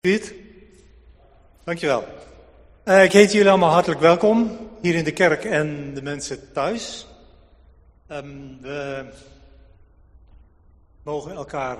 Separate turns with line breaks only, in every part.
Piet, dankjewel. Ik heet jullie allemaal hartelijk welkom hier in de kerk en de mensen thuis. We mogen elkaar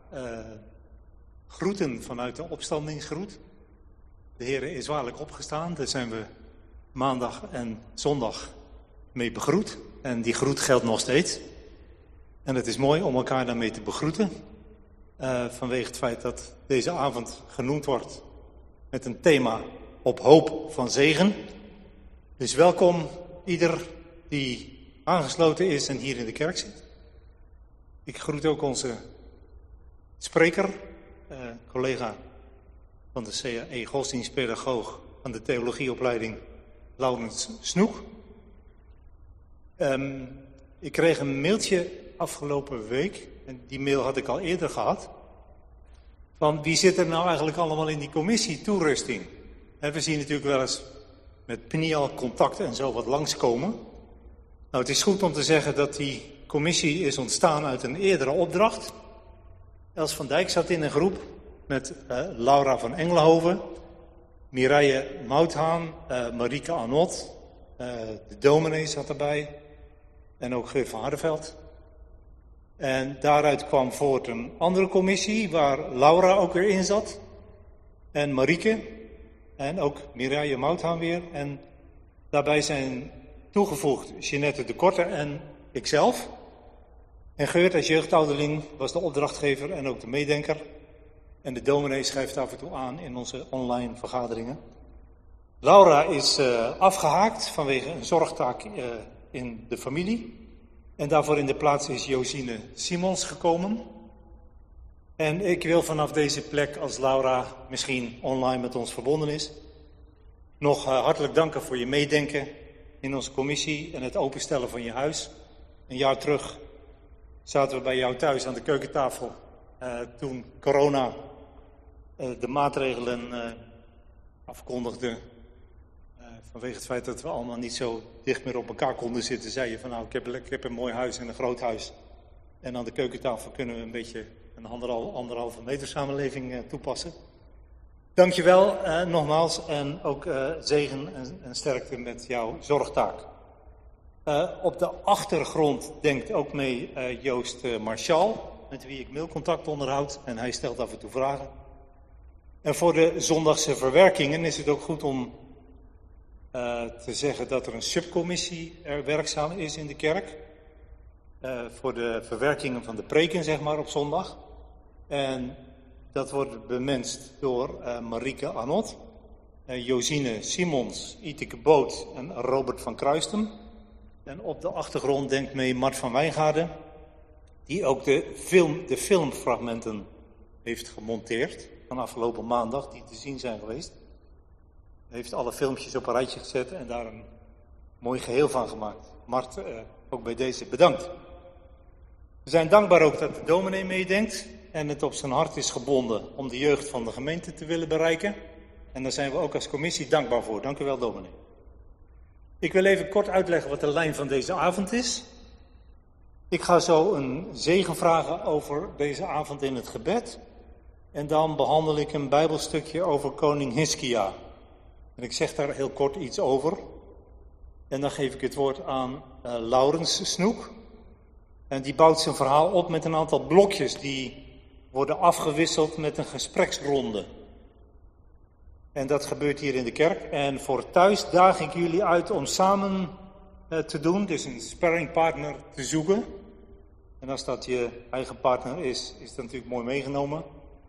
groeten vanuit de opstandingsgroet. De Heer is waarlijk opgestaan, daar zijn we maandag en zondag mee begroet. En die groet geldt nog steeds. En het is mooi om elkaar daarmee te begroeten. Vanwege het feit dat deze avond genoemd wordt met een thema op hoop van zegen. Dus welkom ieder die aangesloten is en hier in de kerk zit. Ik groet ook onze spreker, collega van de CAE godsdienstpedagoog van de theologieopleiding Laurens Snoek. Ik kreeg een mailtje afgelopen week, en die mail had ik al eerder gehad, van wie zit er nou eigenlijk allemaal in die commissie toerusting? We zien natuurlijk wel eens met PNIAL contacten en zo wat langskomen. Nou, het is goed om te zeggen dat die commissie is ontstaan uit een eerdere opdracht. Els van Dijk zat in een groep met Laura van Engelhoven, Mireille Mouthaan, Marieke Anot, de dominee zat erbij en ook Geert van Hardenveld. En daaruit kwam voort een andere commissie waar Laura ook weer in zat. En Marieke. En ook Mireille Mouthaan weer. En daarbij zijn toegevoegd Jeanette de Korte en ikzelf. En Geurt als jeugdouderling was de opdrachtgever en ook de meedenker. En de dominee schrijft af en toe aan in onze online vergaderingen. Laura is afgehaakt vanwege een zorgtaak in de familie. En daarvoor in de plaats is Josine Simons gekomen. En ik wil vanaf deze plek, als Laura misschien online met ons verbonden is, nog hartelijk danken voor je meedenken in onze commissie en het openstellen van je huis. Een jaar terug zaten we bij jou thuis aan de keukentafel toen corona de maatregelen afkondigde. Vanwege het feit dat we allemaal niet zo dicht meer op elkaar konden zitten, zei je van nou, ik heb een mooi huis en een groot huis. En aan de keukentafel kunnen we een beetje een anderhalve meter samenleving toepassen. Dankjewel nogmaals en ook zegen en sterkte met jouw zorgtaak. Op de achtergrond denkt ook mee Joost Marchal, met wie ik mailcontact onderhoud en hij stelt af en toe vragen. En voor de zondagse verwerkingen is het ook goed om te zeggen dat er een subcommissie werkzaam is in de kerk. Voor de verwerkingen van de preken, zeg maar, op zondag. En dat wordt bemenst door Marieke Anot, Josine Simons, Iteke Boot en Robert van Kruisten. En op de achtergrond denkt mee Mart van Wijngaarden, die ook de filmfragmenten heeft gemonteerd van afgelopen maandag, die te zien zijn geweest. Hij heeft alle filmpjes op een rijtje gezet en daar een mooi geheel van gemaakt. Mart, ook bij deze bedankt. We zijn dankbaar ook dat de dominee meedenkt en het op zijn hart is gebonden om de jeugd van de gemeente te willen bereiken. En daar zijn we ook als commissie dankbaar voor. Dank u wel, dominee. Ik wil even kort uitleggen wat de lijn van deze avond is. Ik ga zo een zegen vragen over deze avond in het gebed. En dan behandel ik een bijbelstukje over koning Hiskia. En ik zeg daar heel kort iets over. En dan geef ik het woord aan Laurens Snoek. En die bouwt zijn verhaal op met een aantal blokjes die worden afgewisseld met een gespreksronde. En dat gebeurt hier in de kerk. En voor thuis daag ik jullie uit om samen te doen, dus een sparringpartner te zoeken. En als dat je eigen partner is dat natuurlijk mooi meegenomen.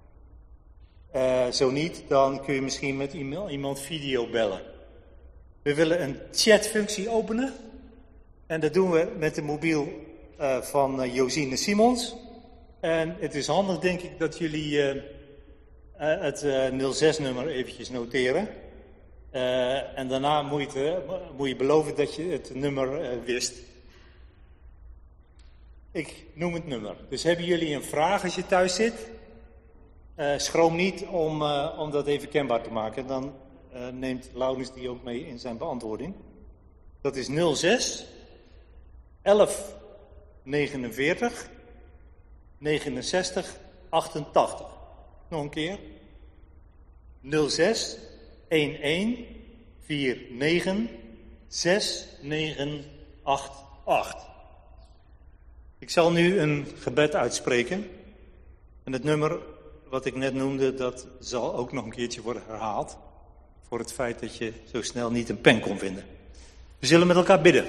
Zo niet, dan kun je misschien met iemand video bellen. We willen een chatfunctie openen. En dat doen we met de mobiel van Josine Simons. En het is handig, denk ik, dat jullie het 06-nummer eventjes noteren. En daarna moet je beloven dat je het nummer wist. Ik noem het nummer. Dus hebben jullie een vraag als je thuis zit? Schroom niet om dat even kenbaar te maken. Dan neemt Laurens die ook mee in zijn beantwoording. Dat is 06 11 49 69 88. Nog een keer. 06 11 49 6988. Ik zal nu een gebed uitspreken. En het nummer wat ik net noemde, dat zal ook nog een keertje worden herhaald. Voor het feit dat je zo snel niet een pen kon vinden. We zullen met elkaar bidden.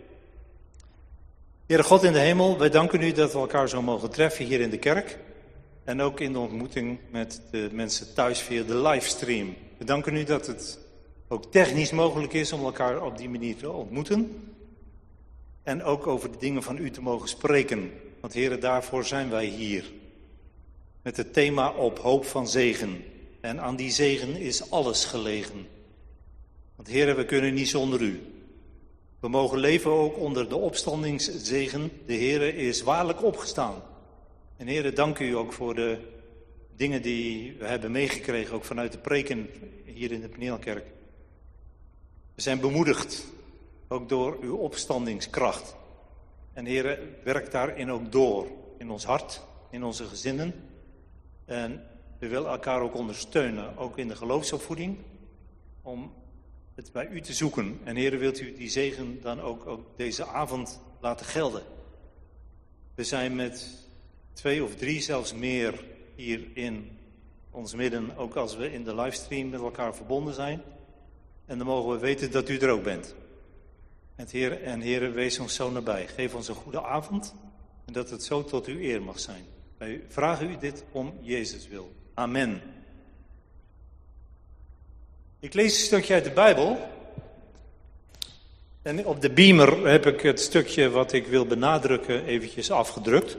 Heere God in de hemel, wij danken u dat we elkaar zo mogen treffen hier in de kerk. En ook in de ontmoeting met de mensen thuis via de livestream. We danken u dat het ook technisch mogelijk is om elkaar op die manier te ontmoeten. En ook over de dingen van u te mogen spreken. Want Heere, daarvoor zijn wij hier. Met het thema op hoop van zegen. En aan die zegen is alles gelegen. Want Heere, we kunnen niet zonder u. We mogen leven ook onder de opstandingszegen. De Heere is waarlijk opgestaan. En Heere, dank u ook voor de dingen die we hebben meegekregen, ook vanuit de preken hier in de Paneelkerk. We zijn bemoedigd, ook door uw opstandingskracht. En Heere, werk daarin ook door, in ons hart, in onze gezinnen. En we willen elkaar ook ondersteunen, ook in de geloofsopvoeding, om het bij u te zoeken. En Heere, wilt u die zegen dan ook deze avond laten gelden. We zijn met 2 of 3, zelfs meer, hier in ons midden, ook als we in de livestream met elkaar verbonden zijn. En dan mogen we weten dat u er ook bent. En Heere, wees ons zo nabij. Geef ons een goede avond en dat het zo tot uw eer mag zijn. Wij vragen u dit om Jezus wil. Amen. Ik lees een stukje uit de Bijbel. En op de beamer heb ik het stukje wat ik wil benadrukken eventjes afgedrukt.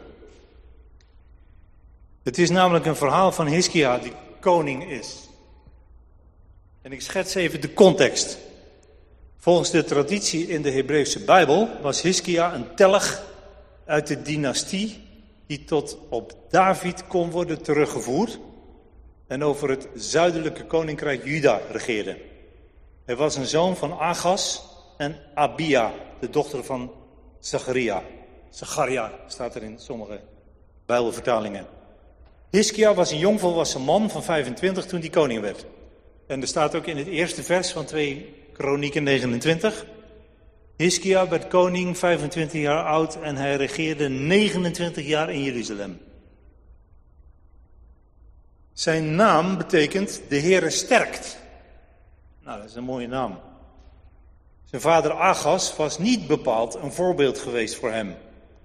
Het is namelijk een verhaal van Hiskia die koning is. En ik schets even de context. Volgens de traditie in de Hebreeuwse Bijbel was Hiskia een telg uit de dynastie die tot op David kon worden teruggevoerd en over het zuidelijke koninkrijk Juda regeerde. Hij was een zoon van Agas en Abia, de dochter van Zacharia. Zacharia staat er in sommige Bijbelvertalingen. Hiskia was een jongvolwassen man van 25 toen hij koning werd. En er staat ook in het eerste vers van 2 Kronieken 29. Hiskia werd koning, 25 jaar oud en hij regeerde 29 jaar in Jeruzalem. Zijn naam betekent de Heere sterkt. Nou, dat is een mooie naam. Zijn vader Agas was niet bepaald een voorbeeld geweest voor hem.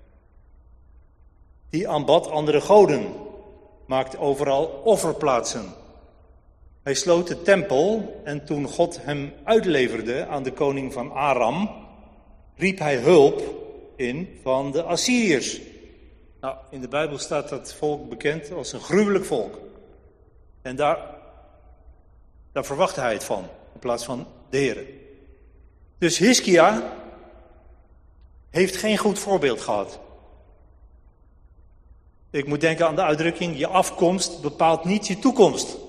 Die aanbad andere goden, maakte overal offerplaatsen. Hij sloot de tempel en toen God hem uitleverde aan de koning van Aram, riep hij hulp in van de Assyriërs. Nou, in de Bijbel staat dat volk bekend als een gruwelijk volk. En daar verwachtte hij het van, in plaats van de Heere. Dus Hiskia heeft geen goed voorbeeld gehad. Ik moet denken aan de uitdrukking, je afkomst bepaalt niet je toekomst.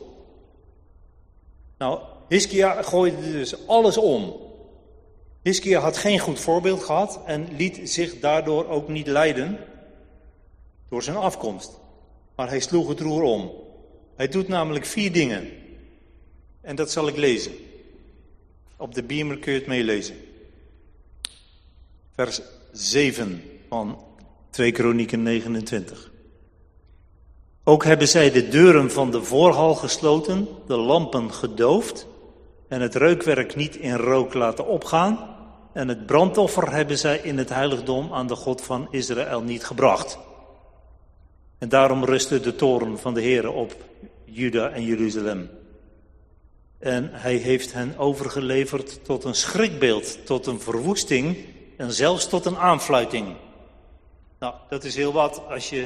Nou, Hiskia gooide dus alles om. Hiskia had geen goed voorbeeld gehad en liet zich daardoor ook niet leiden door zijn afkomst. Maar hij sloeg het roer om. Hij doet namelijk 4 dingen. En dat zal ik lezen. Op de beamer kun je het meelezen. Vers 7 van 2 Kronieken 29. Ook hebben zij de deuren van de voorhal gesloten, de lampen gedoofd en het reukwerk niet in rook laten opgaan. En het brandoffer hebben zij in het heiligdom aan de God van Israël niet gebracht. En daarom rustte de toorn van de Heere op Juda en Jeruzalem. En hij heeft hen overgeleverd tot een schrikbeeld, tot een verwoesting en zelfs tot een aanfluiting. Nou, dat is heel wat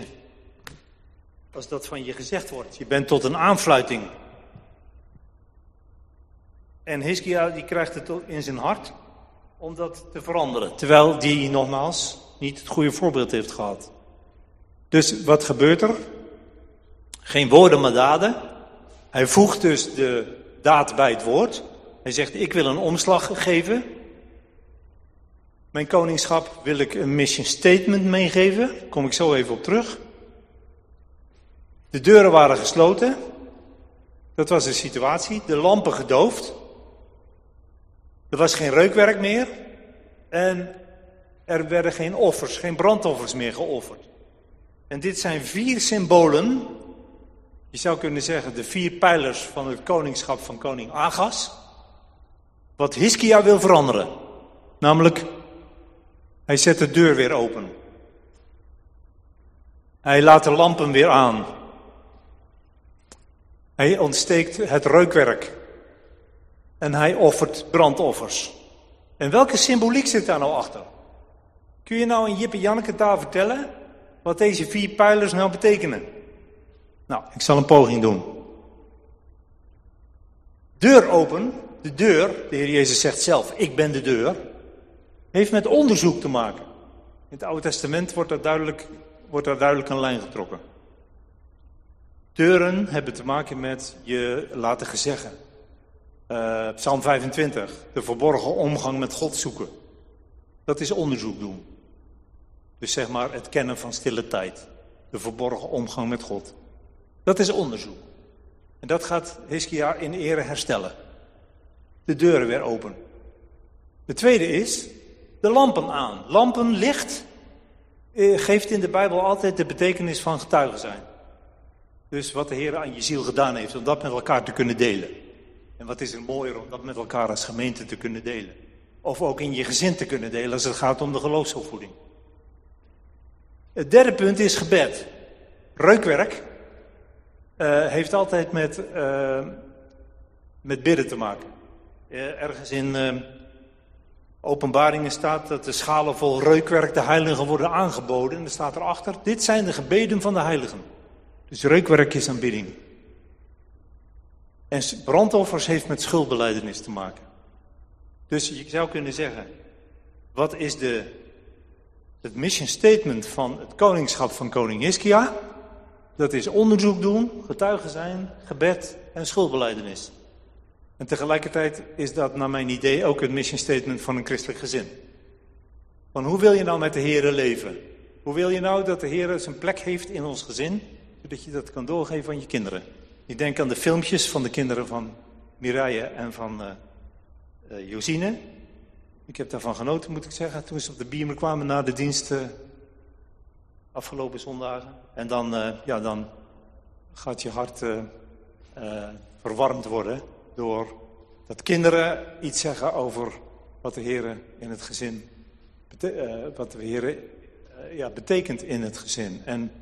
als dat van je gezegd wordt. Je bent tot een aanfluiting. En Hiskia die krijgt het in zijn hart om dat te veranderen. Terwijl die nogmaals niet het goede voorbeeld heeft gehad. Dus wat gebeurt er? Geen woorden maar daden. Hij voegt dus de daad bij het woord. Hij zegt, ik wil een omslag geven. Mijn koningschap wil ik een mission statement meegeven. Daar kom ik zo even op terug. De deuren waren gesloten. Dat was de situatie. De lampen gedoofd. Er was geen reukwerk meer. En er werden geen offers, geen brandoffers meer geofferd. En dit zijn 4 symbolen. Je zou kunnen zeggen de 4 pijlers van het koningschap van koning Agas. Wat Hiskia wil veranderen. Namelijk, hij zet de deur weer open. Hij laat de lampen weer aan. Hij ontsteekt het reukwerk. En hij offert brandoffers. En welke symboliek zit daar nou achter? Kun je nou in Jip en Janneke taal vertellen wat deze 4 pijlers nou betekenen? Nou, ik zal een poging doen. Deur open, de deur, de Heer Jezus zegt zelf, ik ben de deur, heeft met onderzoek te maken. In het Oude Testament wordt daar duidelijk een lijn getrokken. Deuren hebben te maken met je laten gezeggen. Psalm 25, de verborgen omgang met God zoeken. Dat is onderzoek doen. Dus zeg maar het kennen van stille tijd. De verborgen omgang met God. Dat is onderzoek. En dat gaat Hiskia in ere herstellen. De deuren weer open. De tweede is de lampen aan. Lampen, licht, geeft in de Bijbel altijd de betekenis van getuige zijn. Dus wat de Heer aan je ziel gedaan heeft, om dat met elkaar te kunnen delen. En wat is er mooier om dat met elkaar als gemeente te kunnen delen. Of ook in je gezin te kunnen delen als het gaat om de geloofsopvoeding. Het derde punt is gebed. Reukwerk heeft altijd met bidden te maken. Ergens in Openbaringen staat dat de schalen vol reukwerk de heiligen worden aangeboden. En er staat erachter, dit zijn de gebeden van de heiligen. Dus reukwerk is aanbidding. En brandoffers heeft met schuldbelijdenis te maken. Dus je zou kunnen zeggen, wat is het mission statement van het koningschap van koning Hiskia? Dat is onderzoek doen, getuigen zijn, gebed en schuldbelijdenis. En tegelijkertijd is dat naar mijn idee ook het mission statement van een christelijk gezin. Want hoe wil je nou met de Heere leven? Hoe wil je nou dat de Heere zijn plek heeft in ons gezin, zodat je dat kan doorgeven aan je kinderen? Ik denk aan de filmpjes van de kinderen van Mireille en van Josine. Ik heb daarvan genoten, moet ik zeggen, toen ze op de biemer kwamen na de dienst afgelopen zondagen. En dan gaat je hart verwarmd worden door dat kinderen iets zeggen over wat de Heer in het gezin betekent in het gezin. En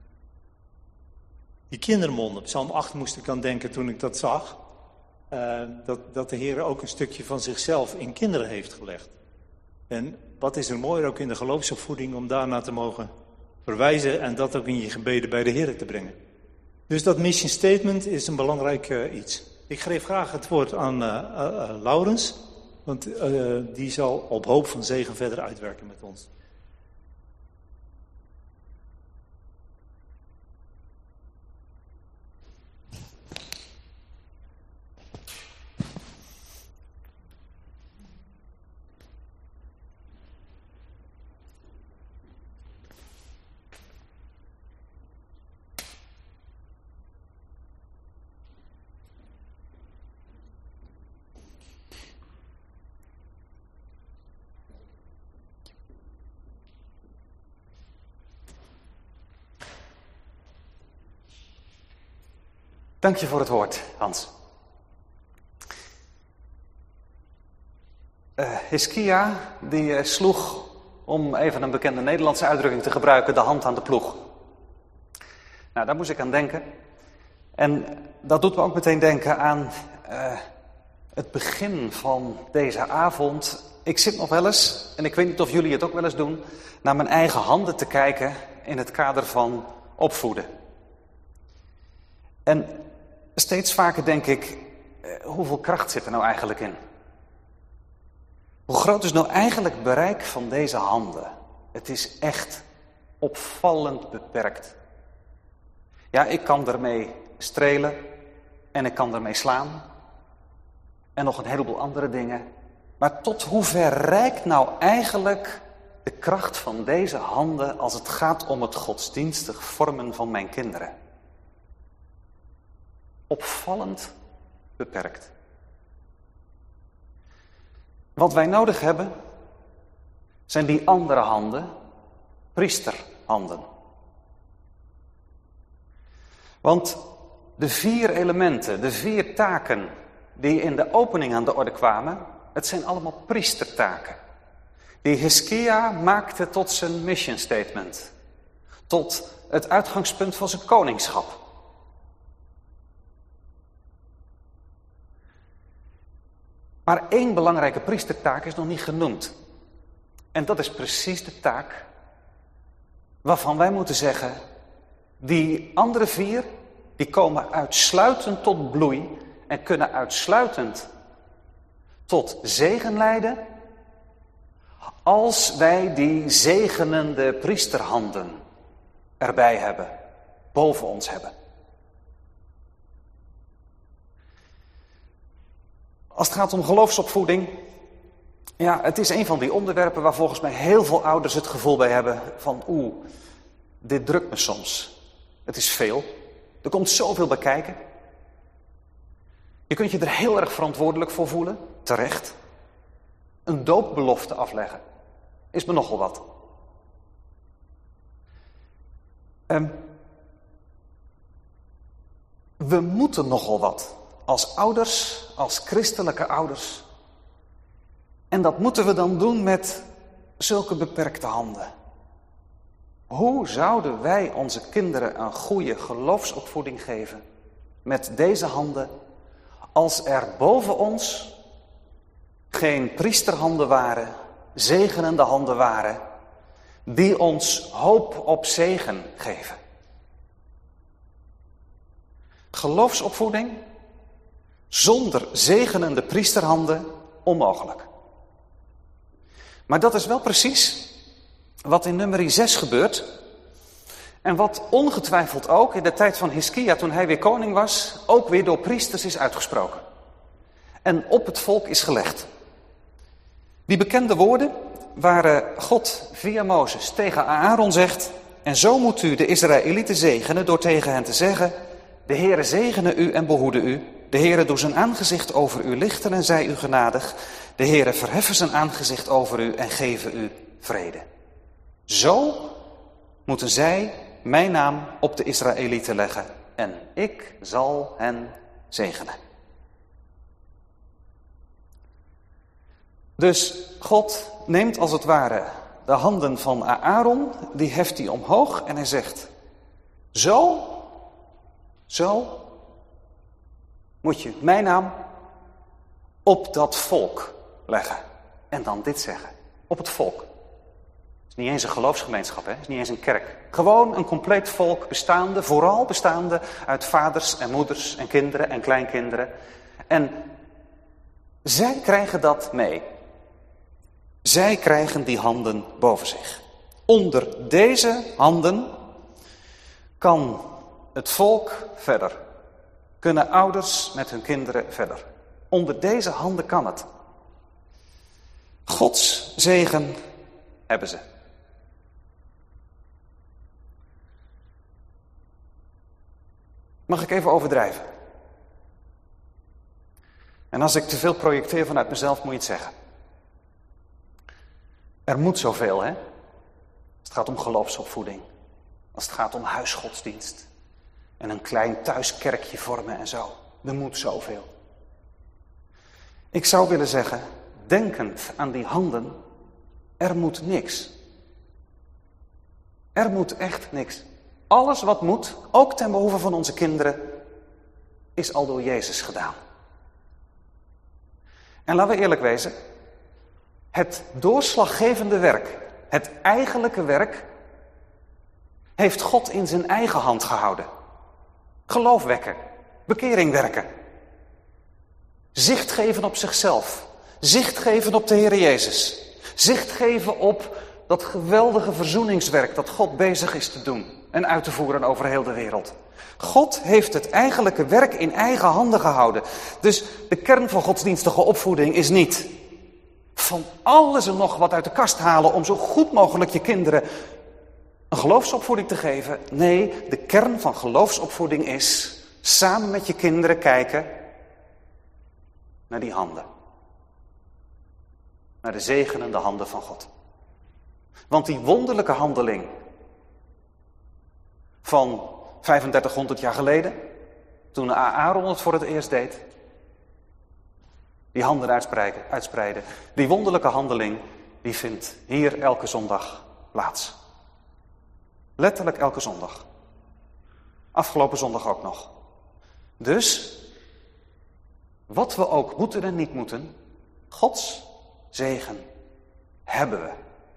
die kindermonden, Psalm 8 moest ik aan denken toen ik dat zag. Dat de Heer ook een stukje van zichzelf in kinderen heeft gelegd. En wat is er mooier ook in de geloofsopvoeding om daarnaar te mogen verwijzen en dat ook in je gebeden bij de Heer te brengen. Dus dat mission statement is een belangrijk iets. Ik geef graag het woord aan Laurens, want die zal op hoop van zegen verder uitwerken met ons.
Dank je voor het woord, Hans. Hiskia, die sloeg, om even een bekende Nederlandse uitdrukking te gebruiken, de hand aan de ploeg. Nou, daar moest ik aan denken. En dat doet me ook meteen denken aan het begin van deze avond. Ik zit nog wel eens, en ik weet niet of jullie het ook wel eens doen, naar mijn eigen handen te kijken in het kader van opvoeden. En steeds vaker denk ik, hoeveel kracht zit er nou eigenlijk in? Hoe groot is nou eigenlijk het bereik van deze handen? Het is echt opvallend beperkt. Ja, ik kan ermee strelen en ik kan ermee slaan. En nog een heleboel andere dingen. Maar tot hoever reikt nou eigenlijk de kracht van deze handen als het gaat om het godsdienstig vormen van mijn kinderen? opvallend beperkt. Wat wij nodig hebben, zijn die andere handen, priesterhanden. Want de 4 elementen, de 4 taken die in de opening aan de orde kwamen, het zijn allemaal priestertaken. Die Hiskia maakte tot zijn mission statement. Tot het uitgangspunt van zijn koningschap. Maar 1 belangrijke priestertaak is nog niet genoemd. En dat is precies de taak waarvan wij moeten zeggen, die andere 4, die komen uitsluitend tot bloei en kunnen uitsluitend tot zegen leiden, als wij die zegenende priesterhanden erbij hebben, boven ons hebben. Als het gaat om geloofsopvoeding, ja, het is een van die onderwerpen waar volgens mij heel veel ouders het gevoel bij hebben van dit drukt me soms. Het is veel. Er komt zoveel bij kijken. Je kunt je er heel erg verantwoordelijk voor voelen, terecht. Een doopbelofte afleggen is me nogal wat. We moeten nogal wat als ouders, als christelijke ouders. En dat moeten we dan doen met zulke beperkte handen. Hoe zouden wij onze kinderen een goede geloofsopvoeding geven met deze handen, als er boven ons geen priesterhanden waren, zegenende handen waren, die ons hoop op zegen geven? Geloofsopvoeding zonder zegenende priesterhanden onmogelijk. Maar dat is wel precies wat in nummer 6 gebeurt. En wat ongetwijfeld ook in de tijd van Hiskia, toen hij weer koning was, ook weer door priesters is uitgesproken. En op het volk is gelegd. Die bekende woorden waar God via Mozes tegen Aaron zegt: en zo moet u de Israëlieten zegenen door tegen hen te zeggen: de Heere zegene u en behoede u. De Heere doe zijn aangezicht over u lichten en zij u genadig. De Heere verheffen zijn aangezicht over u en geven u vrede. Zo moeten zij mijn naam op de Israëlieten leggen en ik zal hen zegenen. Dus God neemt als het ware de handen van Aaron, die heft hij omhoog en hij zegt: zo moet je mijn naam op dat volk leggen. En dan dit zeggen, op het volk. Het is niet eens een geloofsgemeenschap, het is niet eens een kerk. Gewoon een compleet volk vooral bestaande uit vaders en moeders en kinderen en kleinkinderen. En zij krijgen dat mee. Zij krijgen die handen boven zich. Onder deze handen kan het volk verder. Kunnen ouders met hun kinderen verder. Onder deze handen kan het. Gods zegen hebben ze. Mag ik even overdrijven? En als ik te veel projecteer vanuit mezelf, moet je het zeggen. Er moet zoveel, hè? Als het gaat om geloofsopvoeding. Als het gaat om huisgodsdienst. En een klein thuiskerkje vormen en zo. Er moet zoveel. Ik zou willen zeggen, denkend aan die handen, er moet niks. Er moet echt niks. Alles wat moet, ook ten behoeve van onze kinderen, is al door Jezus gedaan. En laten we eerlijk wezen, het doorslaggevende werk, het eigenlijke werk, heeft God in zijn eigen hand gehouden. Geloof wekken, bekering werken. Zicht geven op zichzelf. Zicht geven op de Heer Jezus. Zicht geven op dat geweldige verzoeningswerk dat God bezig is te doen en uit te voeren over heel de wereld. God heeft het eigenlijke werk in eigen handen gehouden. Dus de kern van godsdienstige opvoeding is niet van alles en nog wat uit de kast halen om zo goed mogelijk je kinderen een geloofsopvoeding te geven. Nee, de kern van geloofsopvoeding is samen met je kinderen kijken naar die handen. Naar de zegenende handen van God. Want die wonderlijke handeling van 3500 jaar geleden, toen Aaron het voor het eerst deed, die handen uitspreiden, die wonderlijke handeling, die vindt hier elke zondag plaats. Letterlijk elke zondag. Afgelopen zondag ook nog. Dus, wat we ook moeten en niet moeten, Gods zegen hebben we.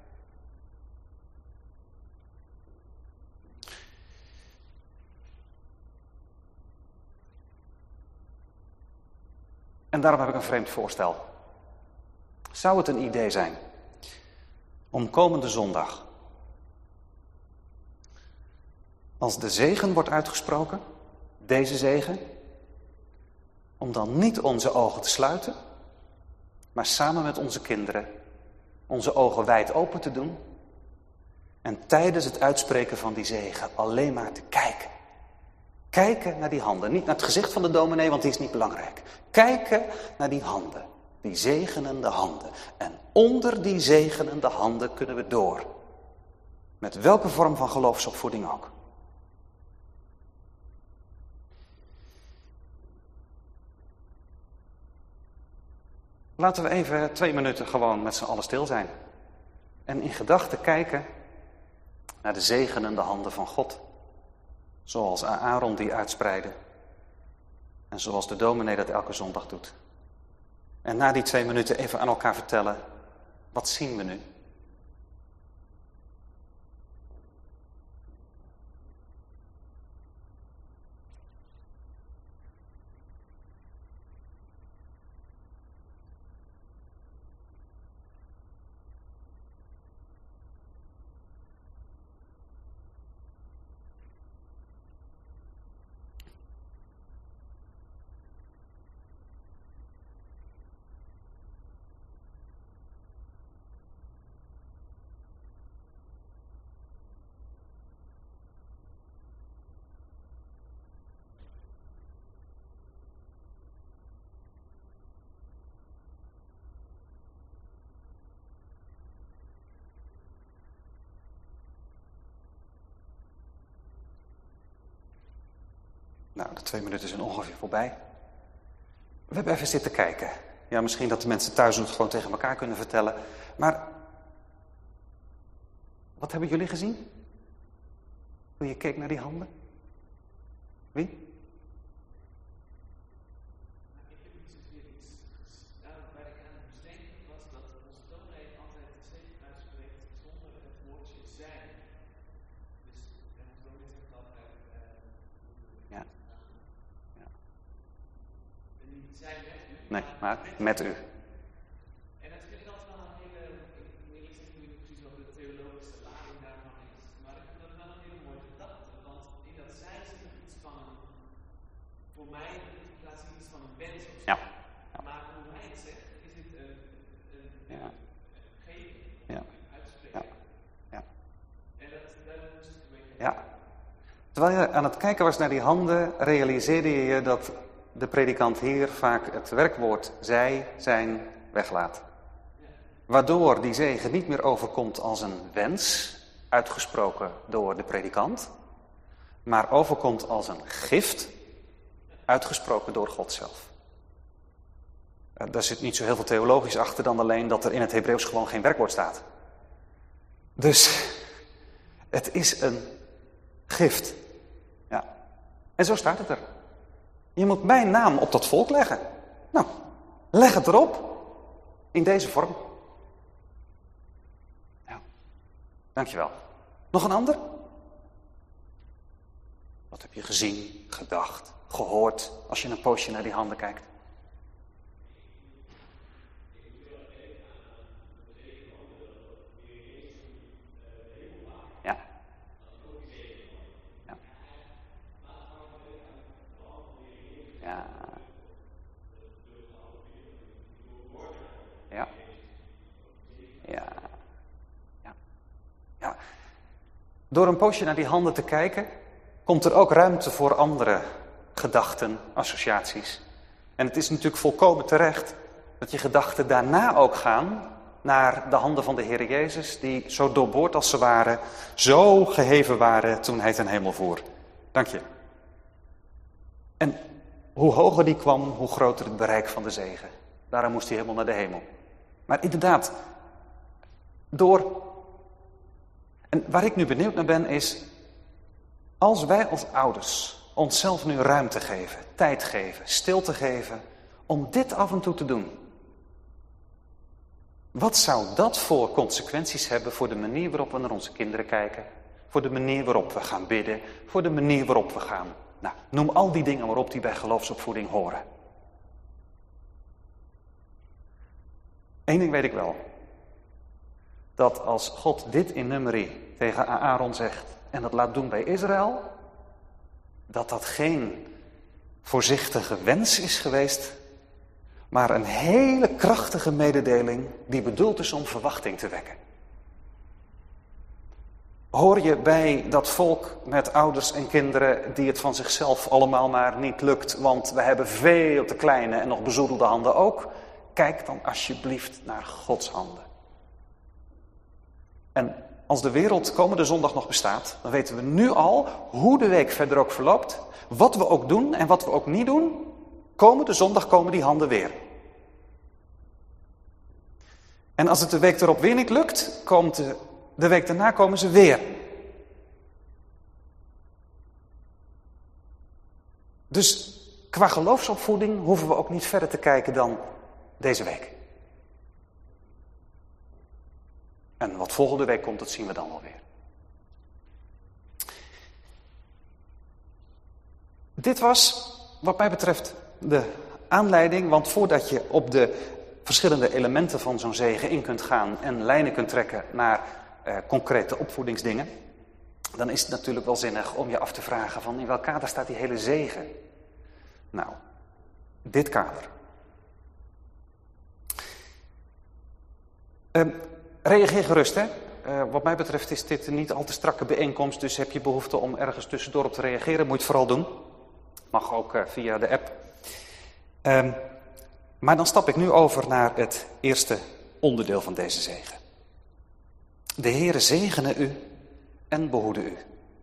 En daarom heb ik een vreemd voorstel. Zou het een idee zijn om komende zondag, als de zegen wordt uitgesproken, deze zegen, om dan niet onze ogen te sluiten, maar samen met onze kinderen onze ogen wijd open te doen en tijdens het uitspreken van die zegen alleen maar te kijken. Kijken naar die handen. Niet naar het gezicht van de dominee, want die is niet belangrijk. Kijken naar die handen. Die zegenende handen. En onder die zegenende handen kunnen we door. Met welke vorm van geloofsopvoeding ook. Laten we even 2 minuten gewoon met z'n allen stil zijn. En in gedachten kijken naar de zegenende handen van God. Zoals Aaron die uitspreidde. En zoals de dominee dat elke zondag doet. En na die 2 minuten even aan elkaar vertellen, wat zien we nu? Nou, de 2 minuten zijn ongeveer voorbij. We hebben even zitten kijken. Ja, misschien dat de mensen thuis het gewoon tegen elkaar kunnen vertellen. Maar, wat hebben jullie gezien? Toen je keek naar die handen? Wie?
Ik heb niet zozeer iets waar ik aan moest denken, was dat onze dominee altijd de zegen uitspreekt zonder het woordje zijn. Dus onze dominee zegt altijd
Ja.
En niet zijn met u.
Nee, maar met u.
En dat vind ik altijd wel een hele, ik zeg niet precies wat de theologische lading daarvan is, maar ik vind dat wel een hele mooie gedachte, want in dat zijn zit er iets van een, voor mij laat zien iets van een wens of zo.
Ja.
Maar hoe hij het zegt, is het een geven,
Ja.
een uitspreken.
Ja.
En daar moest ik een beetje
Ja. Terwijl je aan het kijken was naar die handen, realiseerde je je dat de predikant hier vaak het werkwoord zij, zijn, weglaat. Waardoor die zegen niet meer overkomt als een wens, uitgesproken door de predikant, maar overkomt als een gift, uitgesproken door God zelf. Daar zit niet zo heel veel theologisch achter dan alleen dat er in het Hebreeuws gewoon geen werkwoord staat. Dus het is een gift. Ja. En zo staat het er. Je moet mijn naam op dat volk leggen. Nou, leg het erop. In deze vorm. Ja. Dankjewel. Nog een ander? Wat heb je gezien, gedacht, gehoord als je een poosje naar die handen kijkt? Ja. Ja. Ja. Ja. Ja. Ja. Ja. Door een poosje naar die handen te kijken, komt er ook ruimte voor andere gedachten, associaties. En het is natuurlijk volkomen terecht dat je gedachten daarna ook gaan naar de handen van de Heer Jezus, die zo doorboord als ze waren, zo geheven waren toen hij ten hemel voer. Dank je. En hoe hoger die kwam, hoe groter het bereik van de zegen. Daarom moest hij helemaal naar de hemel. Maar inderdaad, en waar ik nu benieuwd naar ben is, als wij als ouders onszelf nu ruimte geven, tijd geven, stilte geven, om dit af en toe te doen. Wat zou dat voor consequenties hebben voor de manier waarop we naar onze kinderen kijken, voor de manier waarop we gaan bidden, voor de manier waarop we gaan. Nou, noem al die dingen waarop die bij geloofsopvoeding horen. Eén ding weet ik wel. Dat als God dit in Numeri tegen Aaron zegt en dat laat doen bij Israël, dat geen voorzichtige wens is geweest, maar een hele krachtige mededeling die bedoeld is om verwachting te wekken. Hoor je bij dat volk met ouders en kinderen die het van zichzelf allemaal maar niet lukt, want we hebben veel te kleine en nog bezoedelde handen ook? Kijk dan alsjeblieft naar Gods handen. En als de wereld komende zondag nog bestaat, dan weten we nu al hoe de week verder ook verloopt, wat we ook doen en wat we ook niet doen. Komende zondag komen die handen weer. En als het de week erop weer niet lukt, komt de week daarna komen ze weer. Dus qua geloofsopvoeding hoeven we ook niet verder te kijken dan deze week. En wat volgende week komt, dat zien we dan wel weer. Dit was, wat mij betreft, de aanleiding. Want voordat je op de verschillende elementen van zo'n zegen in kunt gaan en lijnen kunt trekken naar concrete opvoedingsdingen, dan is het natuurlijk wel zinnig om je af te vragen van in welk kader staat die hele zegen? Nou, dit kader. Reageer gerust, hè. Wat mij betreft is dit een niet al te strakke bijeenkomst, dus heb je behoefte om ergens tussendoor op te reageren, moet je het vooral doen. Mag ook via de app. Maar dan stap ik nu over naar het eerste onderdeel van deze zegen. De Heere zegene u en behoede u.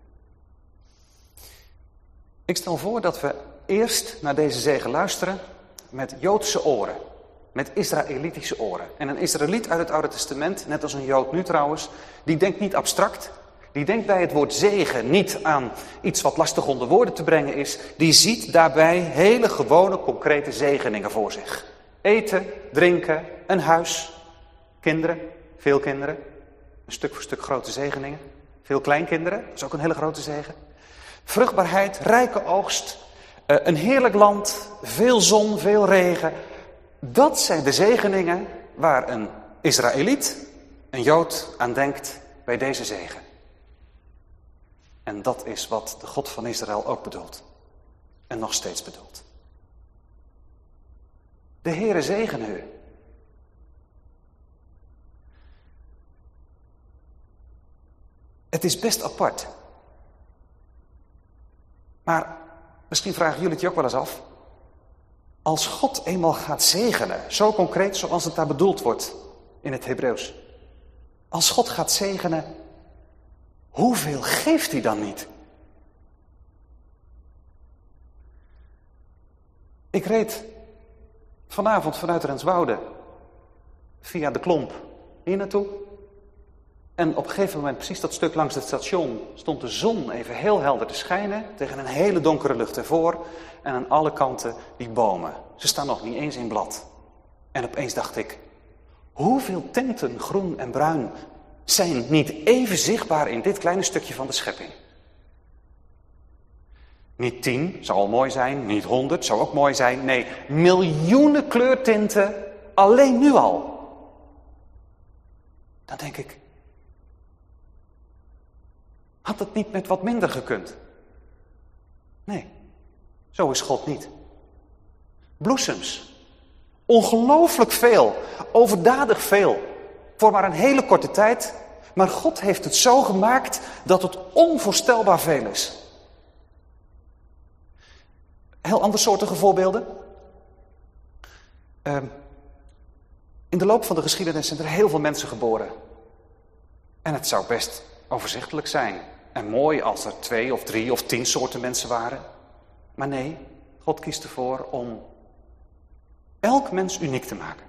Ik stel voor dat we eerst naar deze zegen luisteren met Joodse oren. Met Israëlitische oren. En een Israëliet uit het Oude Testament, net als een Jood nu trouwens, die denkt niet abstract. Die denkt bij het woord zegen niet aan iets wat lastig onder woorden te brengen is. Die ziet daarbij hele gewone, concrete zegeningen voor zich. Eten, drinken, een huis, kinderen, veel kinderen. Een stuk voor stuk grote zegeningen. Veel kleinkinderen, dat is ook een hele grote zegen. Vruchtbaarheid, rijke oogst, een heerlijk land, veel zon, veel regen. Dat zijn de zegeningen waar een Israëliet, een Jood, aan denkt bij deze zegen. En dat is wat de God van Israël ook bedoelt. En nog steeds bedoelt. De Heere zegene u. Het is best apart. Maar misschien vragen jullie het je ook wel eens af. Als God eenmaal gaat zegenen, zo concreet zoals het daar bedoeld wordt in het Hebreeuws. Als God gaat zegenen, hoeveel geeft hij dan niet? Ik reed vanavond vanuit Renswoude via de Klomp hier naartoe. En op een gegeven moment, precies dat stuk langs het station, stond de zon even heel helder te schijnen tegen een hele donkere lucht ervoor. En aan alle kanten die bomen. Ze staan nog niet eens in blad. En opeens dacht ik, hoeveel tenten groen en bruin zijn niet even zichtbaar in dit kleine stukje van de schepping? Niet 10, zou al mooi zijn. Niet 100, zou ook mooi zijn. Nee, miljoenen kleurtinten, alleen nu al. Dan denk ik, had het niet met wat minder gekund? Nee, zo is God niet. Bloesems, ongelooflijk veel, overdadig veel, voor maar een hele korte tijd. Maar God heeft het zo gemaakt dat het onvoorstelbaar veel is. Heel andersoortige voorbeelden. In de loop van de geschiedenis zijn er heel veel mensen geboren. En het zou best overzichtelijk zijn en mooi als er 2 of 3 of 10 soorten mensen waren. Maar nee, God kiest ervoor om elk mens uniek te maken.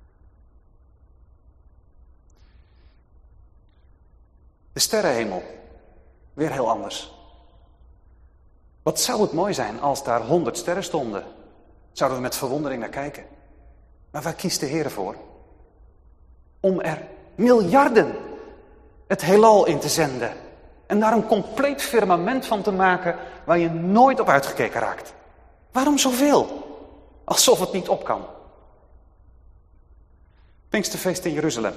De sterrenhemel, weer heel anders. Wat zou het mooi zijn als daar 100 sterren stonden? Zouden we met verwondering naar kijken. Maar waar kiest de Heer voor? Om er miljarden het heelal in te zenden. En daar een compleet firmament van te maken waar je nooit op uitgekeken raakt. Waarom zoveel? Alsof het niet op kan. Pinksterfeest in Jeruzalem.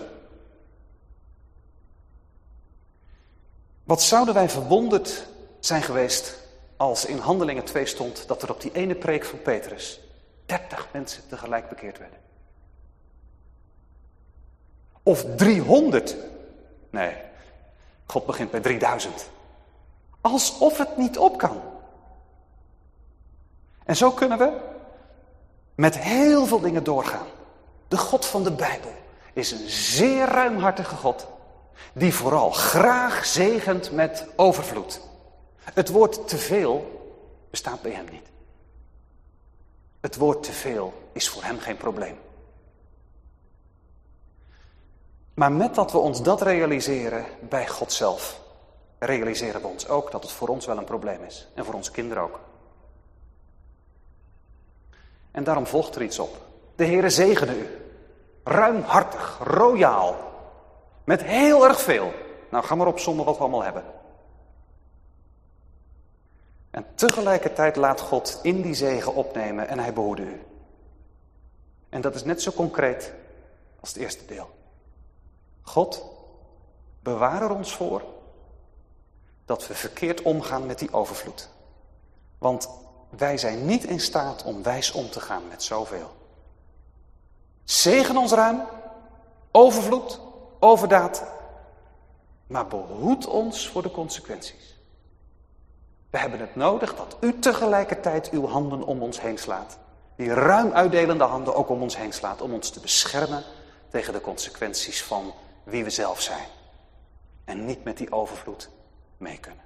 Wat zouden wij verwonderd zijn geweest als in Handelingen 2 stond dat er op die ene preek van Petrus 30 mensen tegelijk bekeerd werden. Of 300. Nee, God begint bij 3000. Alsof het niet op kan. En zo kunnen we met heel veel dingen doorgaan. De God van de Bijbel is een zeer ruimhartige God, die vooral graag zegent met overvloed. Het woord te veel bestaat bij hem niet. Het woord te veel is voor hem geen probleem. Maar met dat we ons dat realiseren bij God zelf, realiseren we ons ook dat het voor ons wel een probleem is. En voor onze kinderen ook. En daarom volgt er iets op. De Heere zegene u. Ruimhartig, royaal. Met heel erg veel. Nou, ga maar opsommen wat we allemaal hebben. En tegelijkertijd laat God in die zegen opnemen en hij behoede u. En dat is net zo concreet als het eerste deel. God, bewaar er ons voor dat we verkeerd omgaan met die overvloed. Want wij zijn niet in staat om wijs om te gaan met zoveel. Zegen ons ruim, overvloed, overdaad, maar behoed ons voor de consequenties. We hebben het nodig dat u tegelijkertijd uw handen om ons heen slaat. Die ruim uitdelende handen ook om ons heen slaat. Om ons te beschermen tegen de consequenties van wie we zelf zijn. En niet met die overvloed mee kunnen.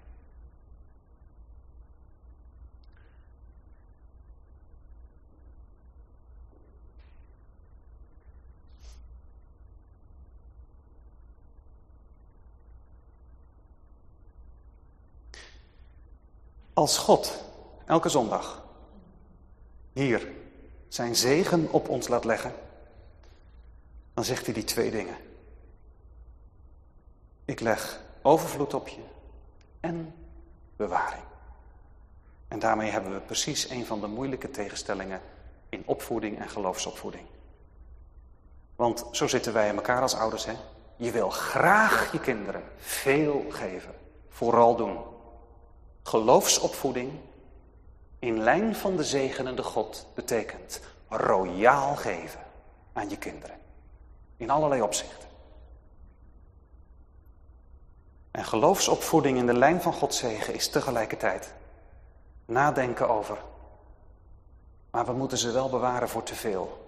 Als God elke zondag hier zijn zegen op ons laat leggen, dan zegt hij die 2 dingen. Ik leg overvloed op je en bewaring. En daarmee hebben we precies een van de moeilijke tegenstellingen in opvoeding en geloofsopvoeding. Want zo zitten wij in elkaar als ouders, hè? Je wil graag je kinderen veel geven, vooral doen. Geloofsopvoeding in lijn van de zegenende God betekent royaal geven aan je kinderen. In allerlei opzichten. En geloofsopvoeding in de lijn van Gods zegen is tegelijkertijd nadenken over. Maar we moeten ze wel bewaren voor te veel.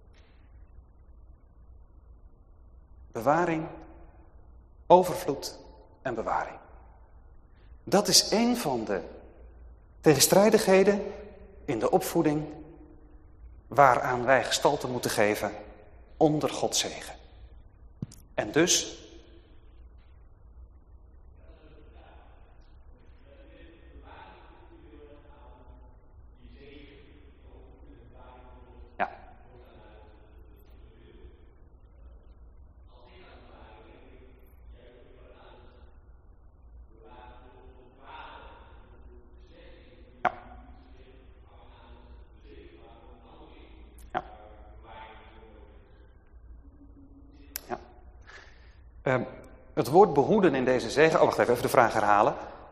Bewaring, overvloed en bewaring. Dat is een van de tegenstrijdigheden in de opvoeding waaraan wij gestalte moeten geven onder Gods zegen. En dus het woord behoeden in deze zegen. Oh, wacht even de vraag herhalen.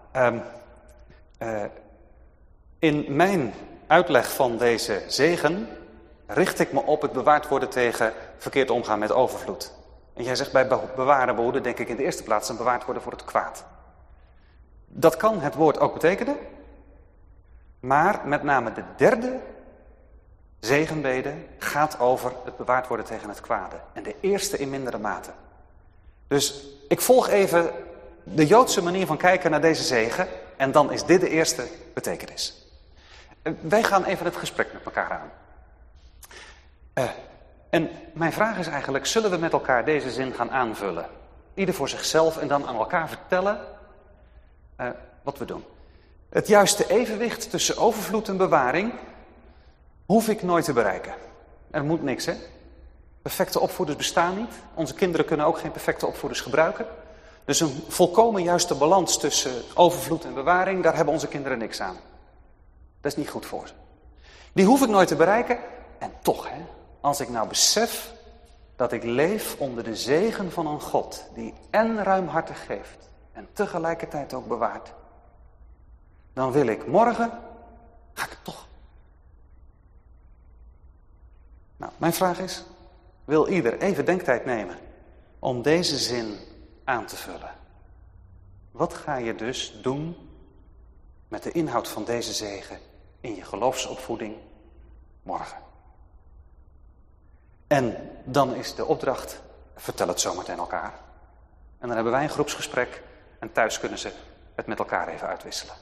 In mijn uitleg van deze zegen richt ik me op het bewaard worden tegen verkeerd omgaan met overvloed. En jij zegt bij bewaren, behoeden, denk ik in de eerste plaats een bewaard worden voor het kwaad. Dat kan het woord ook betekenen. Maar met name de derde zegenbede gaat over het bewaard worden tegen het kwade. En de eerste in mindere mate. Dus ik volg even de Joodse manier van kijken naar deze zegen. En dan is dit de eerste betekenis. Wij gaan even het gesprek met elkaar aan. En mijn vraag is eigenlijk, zullen we met elkaar deze zin gaan aanvullen? Ieder voor zichzelf en dan aan elkaar vertellen wat we doen. Het juiste evenwicht tussen overvloed en bewaring hoef ik nooit te bereiken. Er moet niks, hè? Perfecte opvoeders bestaan niet. Onze kinderen kunnen ook geen perfecte opvoeders gebruiken. Dus een volkomen juiste balans tussen overvloed en bewaring, daar hebben onze kinderen niks aan. Dat is niet goed voor ze. Die hoef ik nooit te bereiken. En toch, hè, als ik nou besef dat ik leef onder de zegen van een God die en ruimhartig geeft en tegelijkertijd ook bewaart, dan wil ik morgen, ga ik het toch. Nou, mijn vraag is, wil ieder even denktijd nemen om deze zin aan te vullen? Wat ga je dus doen met de inhoud van deze zegen in je geloofsopvoeding morgen? En dan is de opdracht, vertel het zometeen elkaar. En dan hebben wij een groepsgesprek en thuis kunnen ze het met elkaar even uitwisselen.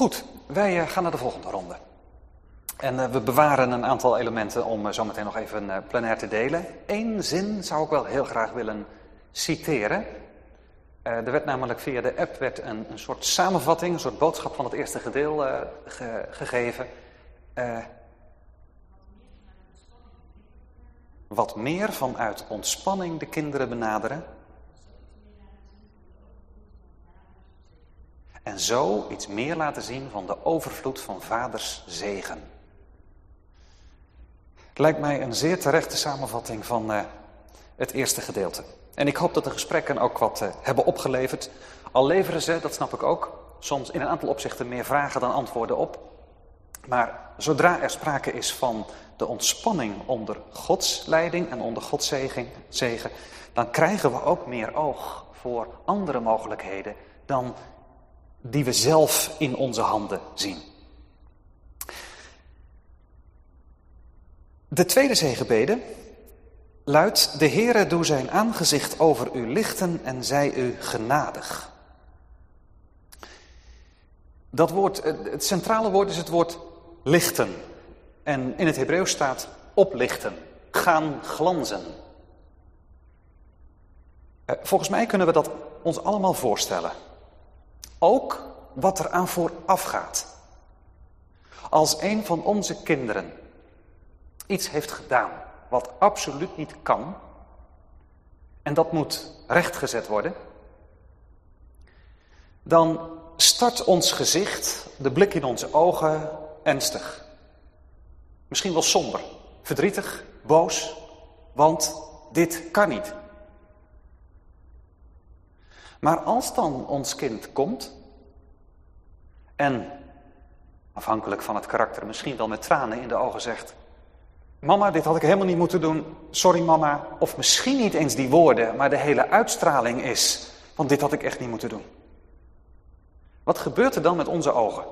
Goed, wij gaan naar de volgende ronde. En we bewaren een aantal elementen om zo meteen nog even plenair te delen. Eén zin zou ik wel heel graag willen citeren. Er werd namelijk via de app een soort samenvatting, een soort boodschap van het eerste gedeelte gegeven. Wat meer vanuit ontspanning de kinderen benaderen. En zo iets meer laten zien van de overvloed van vaders zegen. Het lijkt mij een zeer terechte samenvatting van het eerste gedeelte. En ik hoop dat de gesprekken ook wat hebben opgeleverd. Al leveren ze, dat snap ik ook, soms in een aantal opzichten meer vragen dan antwoorden op. Maar zodra er sprake is van de ontspanning onder Gods leiding en onder Gods zegen, dan krijgen we ook meer oog voor andere mogelijkheden dan die we zelf in onze handen zien. De tweede zegenbede luidt: de Heere doe zijn aangezicht over u lichten en zij u genadig. Dat woord, het centrale woord is het woord lichten. En in het Hebreeuws staat oplichten, gaan glanzen. Volgens mij kunnen we dat ons allemaal voorstellen. Ook wat er aan vooraf gaat. Als een van onze kinderen iets heeft gedaan wat absoluut niet kan, en dat moet rechtgezet worden, dan start ons gezicht, de blik in onze ogen, ernstig. Misschien wel somber, verdrietig, boos, want dit kan niet. Maar als dan ons kind komt en, afhankelijk van het karakter, misschien wel met tranen in de ogen zegt: mama, dit had ik helemaal niet moeten doen, sorry mama. Of misschien niet eens die woorden, maar de hele uitstraling is: want dit had ik echt niet moeten doen. Wat gebeurt er dan met onze ogen?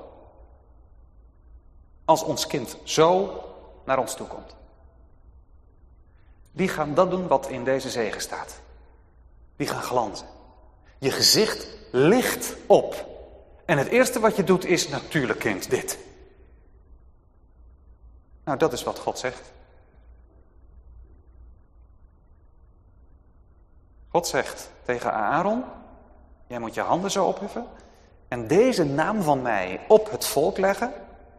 Als ons kind zo naar ons toe komt. Die gaan dat doen wat in deze zegen staat. Die gaan glanzen. Je gezicht licht op. En het eerste wat je doet is: natuurlijk kind, dit. Nou, dat is wat God zegt. God zegt tegen Aaron: jij moet je handen zo opheffen en deze naam van mij op het volk leggen.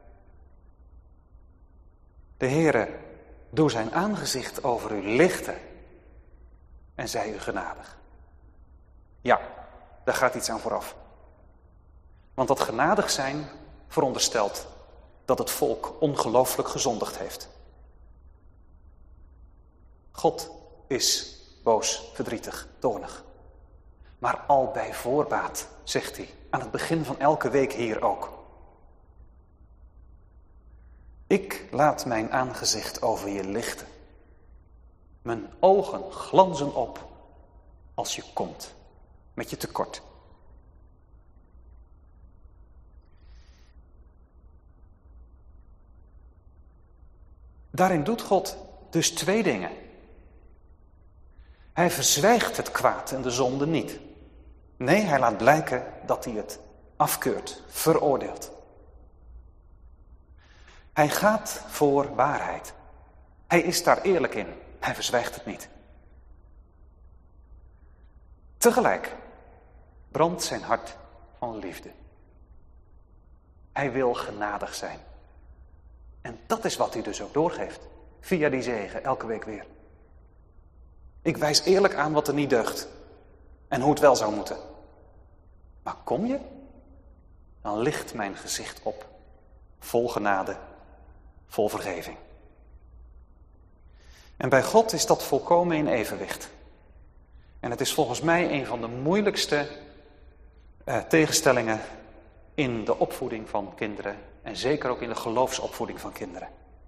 De Heere doe zijn aangezicht over u lichten en zij u genadig. Ja, daar gaat iets aan vooraf. Want dat genadig zijn veronderstelt dat het volk ongelooflijk gezondigd heeft. God is boos, verdrietig, toornig. Maar al bij voorbaat, zegt hij, aan het begin van elke week hier ook: ik laat mijn aangezicht over je lichten. Mijn ogen glanzen op als je komt met je tekort. Daarin doet God dus twee dingen. Hij verzwijgt het kwaad en de zonde niet. Nee, hij laat blijken dat hij het afkeurt, veroordeelt. Hij gaat voor waarheid. Hij is daar eerlijk in. Hij verzwijgt het niet. Tegelijk brandt zijn hart van liefde. Hij wil genadig zijn. En dat is wat hij dus ook doorgeeft. Via die zegen, elke week weer. Ik wijs eerlijk aan wat er niet deugt. En hoe het wel zou moeten. Maar kom je? Dan licht mijn gezicht op. Vol genade. Vol vergeving. En bij God is dat volkomen in evenwicht. En het is volgens mij een van de moeilijkste tegenstellingen in de opvoeding van kinderen. En zeker ook in de geloofsopvoeding van kinderen.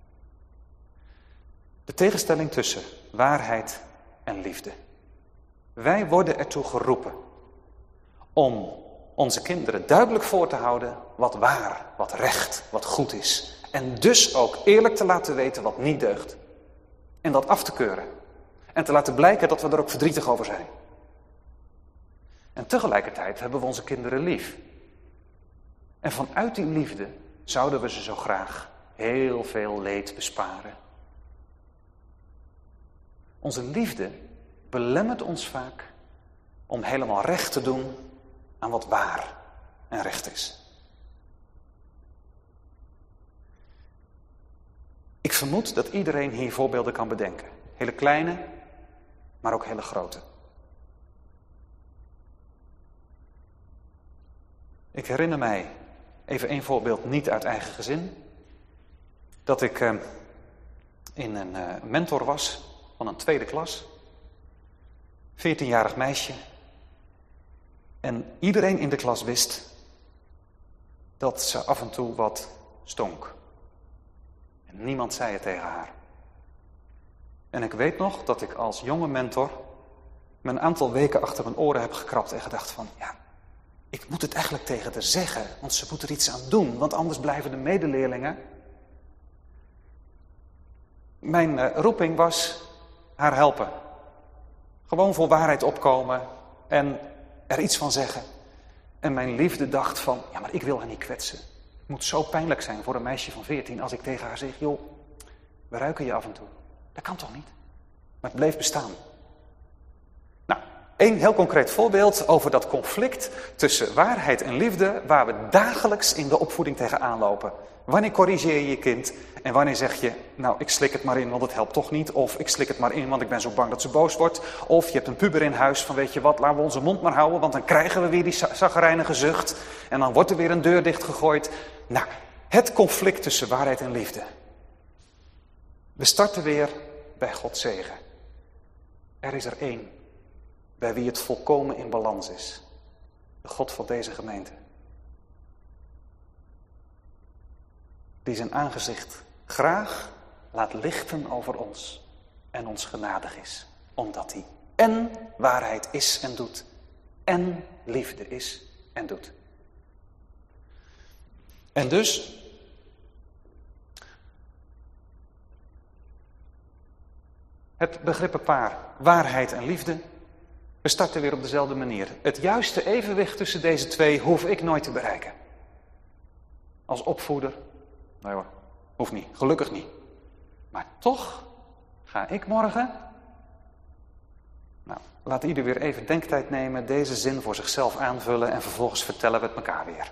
De tegenstelling tussen waarheid en liefde. Wij worden ertoe geroepen om onze kinderen duidelijk voor te houden wat waar, wat recht, wat goed is. En dus ook eerlijk te laten weten wat niet deugt. En dat af te keuren. En te laten blijken dat we er ook verdrietig over zijn. En tegelijkertijd hebben we onze kinderen lief. En vanuit die liefde zouden we ze zo graag heel veel leed besparen. Onze liefde belemmert ons vaak om helemaal recht te doen aan wat waar en recht is. Ik vermoed dat iedereen hier voorbeelden kan bedenken. Hele kleine, maar ook hele grote. Ik herinner mij, even één voorbeeld niet uit eigen gezin, dat ik in een mentor was van een tweede klas. 14-jarig meisje. En iedereen in de klas wist dat ze af en toe wat stonk. En niemand zei het tegen haar. En ik weet nog dat ik als jonge mentor me een aantal weken achter mijn oren heb gekrapt en gedacht van, ja, ik moet het eigenlijk tegen haar zeggen, want ze moet er iets aan doen, want anders blijven de medeleerlingen. Mijn roeping was haar helpen. Gewoon voor waarheid opkomen en er iets van zeggen. En mijn liefde dacht van, ja, maar ik wil haar niet kwetsen. Het moet zo pijnlijk zijn voor een meisje van 14 als ik tegen haar zeg, joh, we ruiken je af en toe. Dat kan toch niet? Maar het bleef bestaan. Nou, één heel concreet voorbeeld over dat conflict tussen waarheid en liefde, waar we dagelijks in de opvoeding tegenaan lopen. Wanneer corrigeer je je kind en wanneer zeg je, nou, ik slik het maar in, want het helpt toch niet. Of ik slik het maar in, want ik ben zo bang dat ze boos wordt. Of je hebt een puber in huis van, weet je wat, laten we onze mond maar houden, want dan krijgen we weer die chagrijnige zucht. En dan wordt er weer een deur dichtgegooid. Nou, het conflict tussen waarheid en liefde. We starten weer bij Gods zegen. Er is er één, bij wie het volkomen in balans is. De God van deze gemeente. Die zijn aangezicht graag laat lichten over ons en ons genadig is. Omdat hij en waarheid is en doet en liefde is en doet. En dus, het begrippenpaar waarheid en liefde, we starten weer op dezelfde manier. Het juiste evenwicht tussen deze twee hoef ik nooit te bereiken. Als opvoeder, nee hoor, hoeft niet, gelukkig niet. Maar toch ga ik morgen, nou, laat ieder weer even denktijd nemen, deze zin voor zichzelf aanvullen en vervolgens vertellen we het elkaar weer.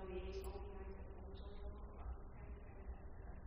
evalueert al die tijd en onderzoek van de activiteiten.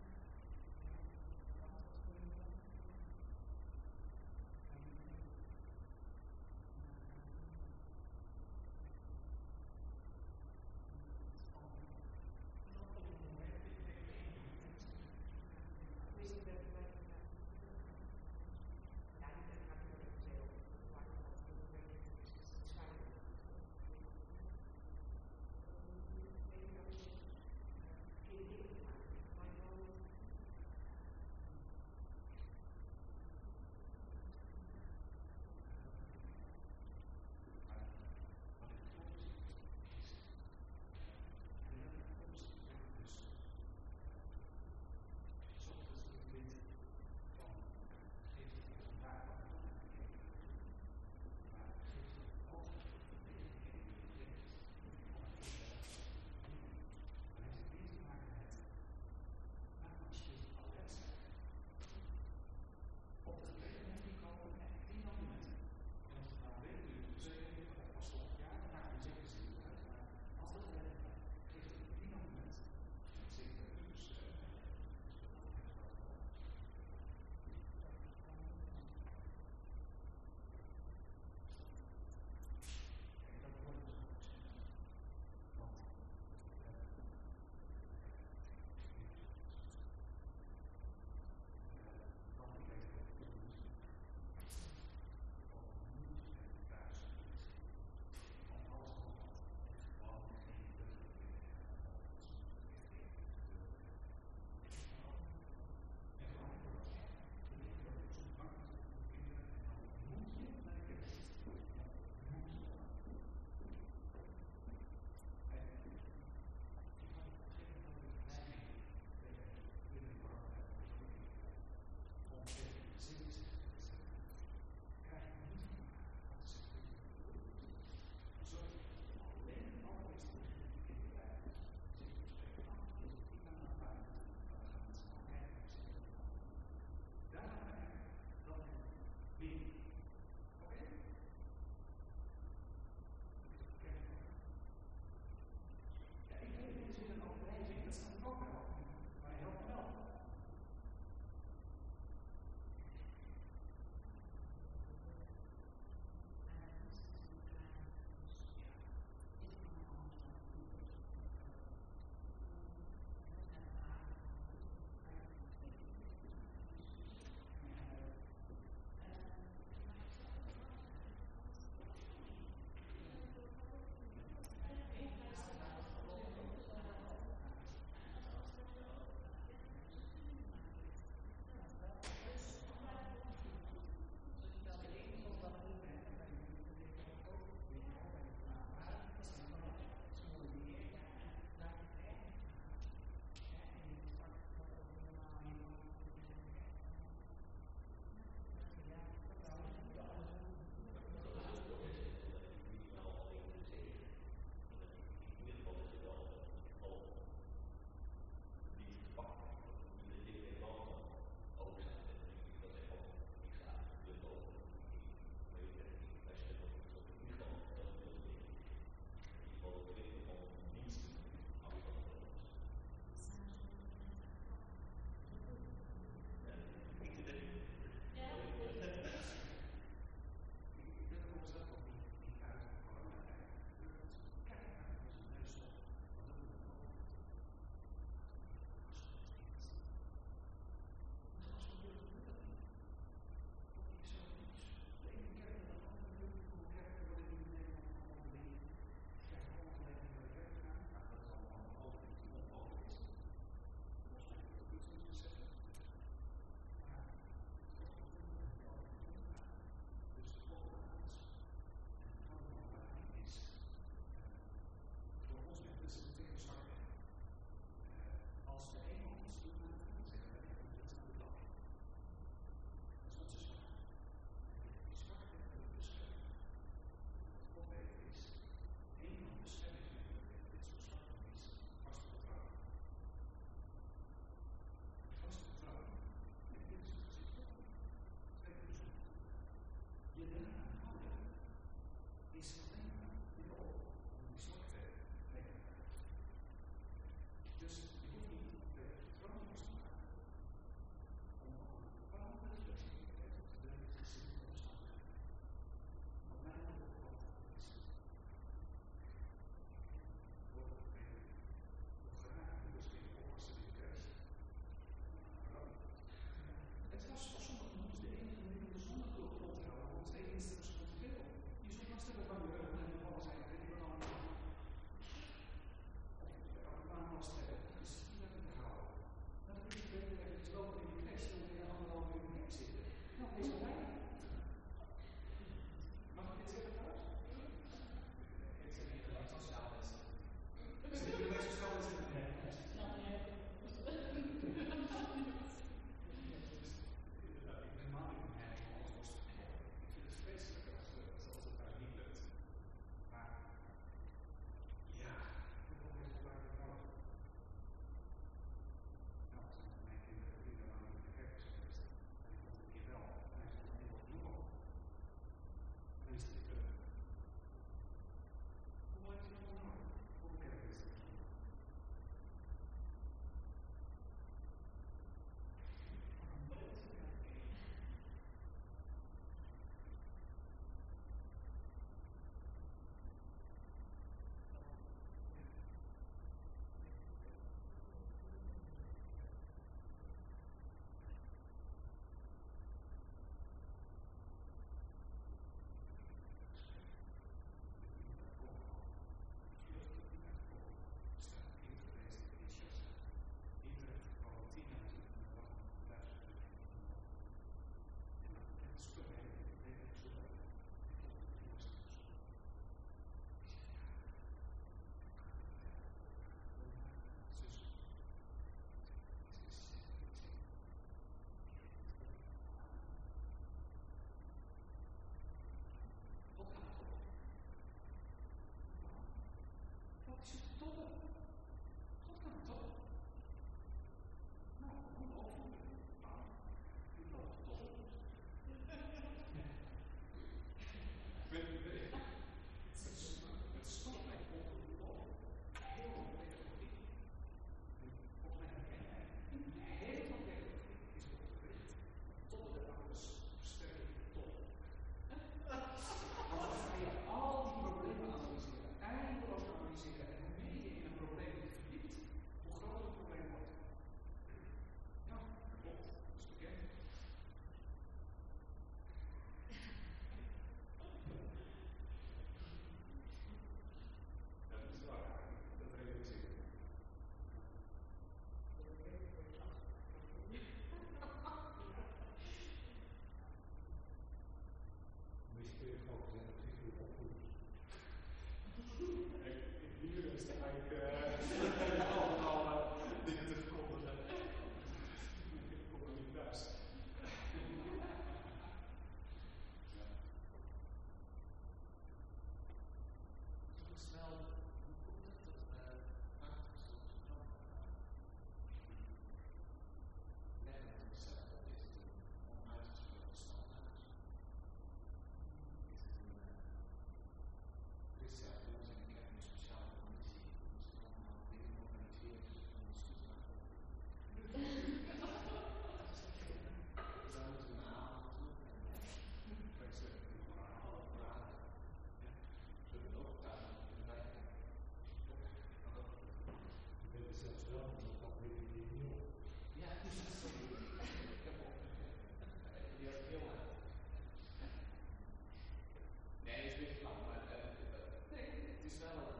Nee, het is een beetje lang, maar het is wel een...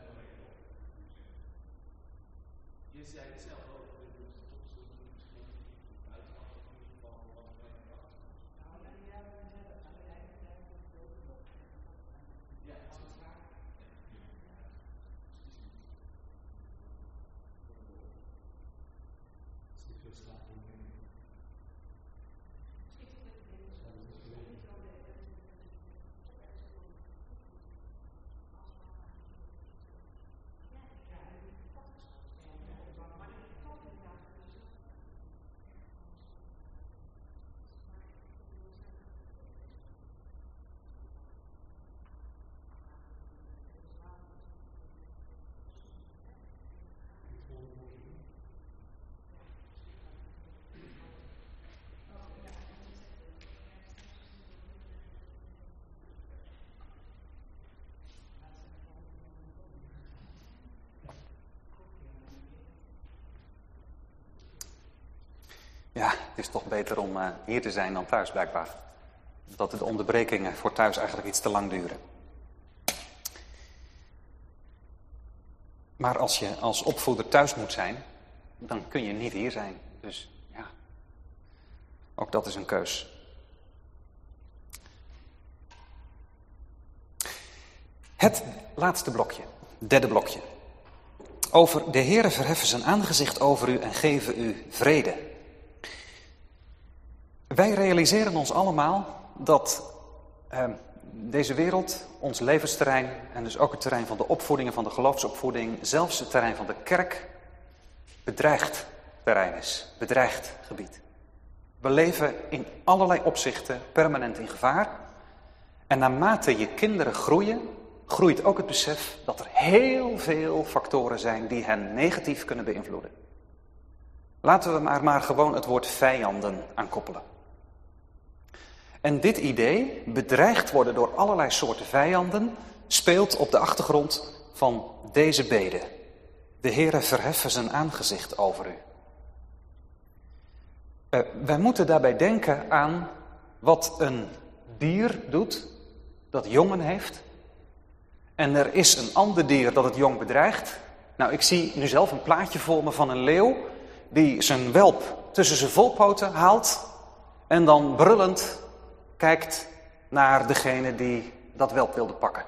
je zei het zelf ook, de topzoek misschien buitenaf in ieder geval wat wij verwachten. Ja,
Ja, het is toch beter om hier te zijn dan thuis blijkbaar. Dat de onderbrekingen voor thuis eigenlijk iets te lang duren. Maar als je als opvoeder thuis moet zijn, dan kun je niet hier zijn. Dus ja, ook dat is een keus. Het laatste blokje, derde blokje. Over de Heere verheffen zijn aangezicht over u en geven u vrede. Wij realiseren ons allemaal dat deze wereld, ons levensterrein en dus ook het terrein van de opvoeding en van de geloofsopvoeding, zelfs het terrein van de kerk, bedreigd terrein is, bedreigd gebied. We leven in allerlei opzichten permanent in gevaar. En naarmate je kinderen groeien, groeit ook het besef dat er heel veel factoren zijn die hen negatief kunnen beïnvloeden. Laten we maar gewoon het woord vijanden aankoppelen. En dit idee, bedreigd worden door allerlei soorten vijanden, speelt op de achtergrond van deze bede. De Heere verheffen zijn aangezicht over u. Wij moeten daarbij denken aan wat een dier doet dat jongen heeft. En er is een ander dier dat het jong bedreigt. Nou, ik zie nu zelf een plaatje voor me van een leeuw die zijn welp tussen zijn voorpoten haalt en dan brullend kijkt naar degene die dat welp wilde pakken.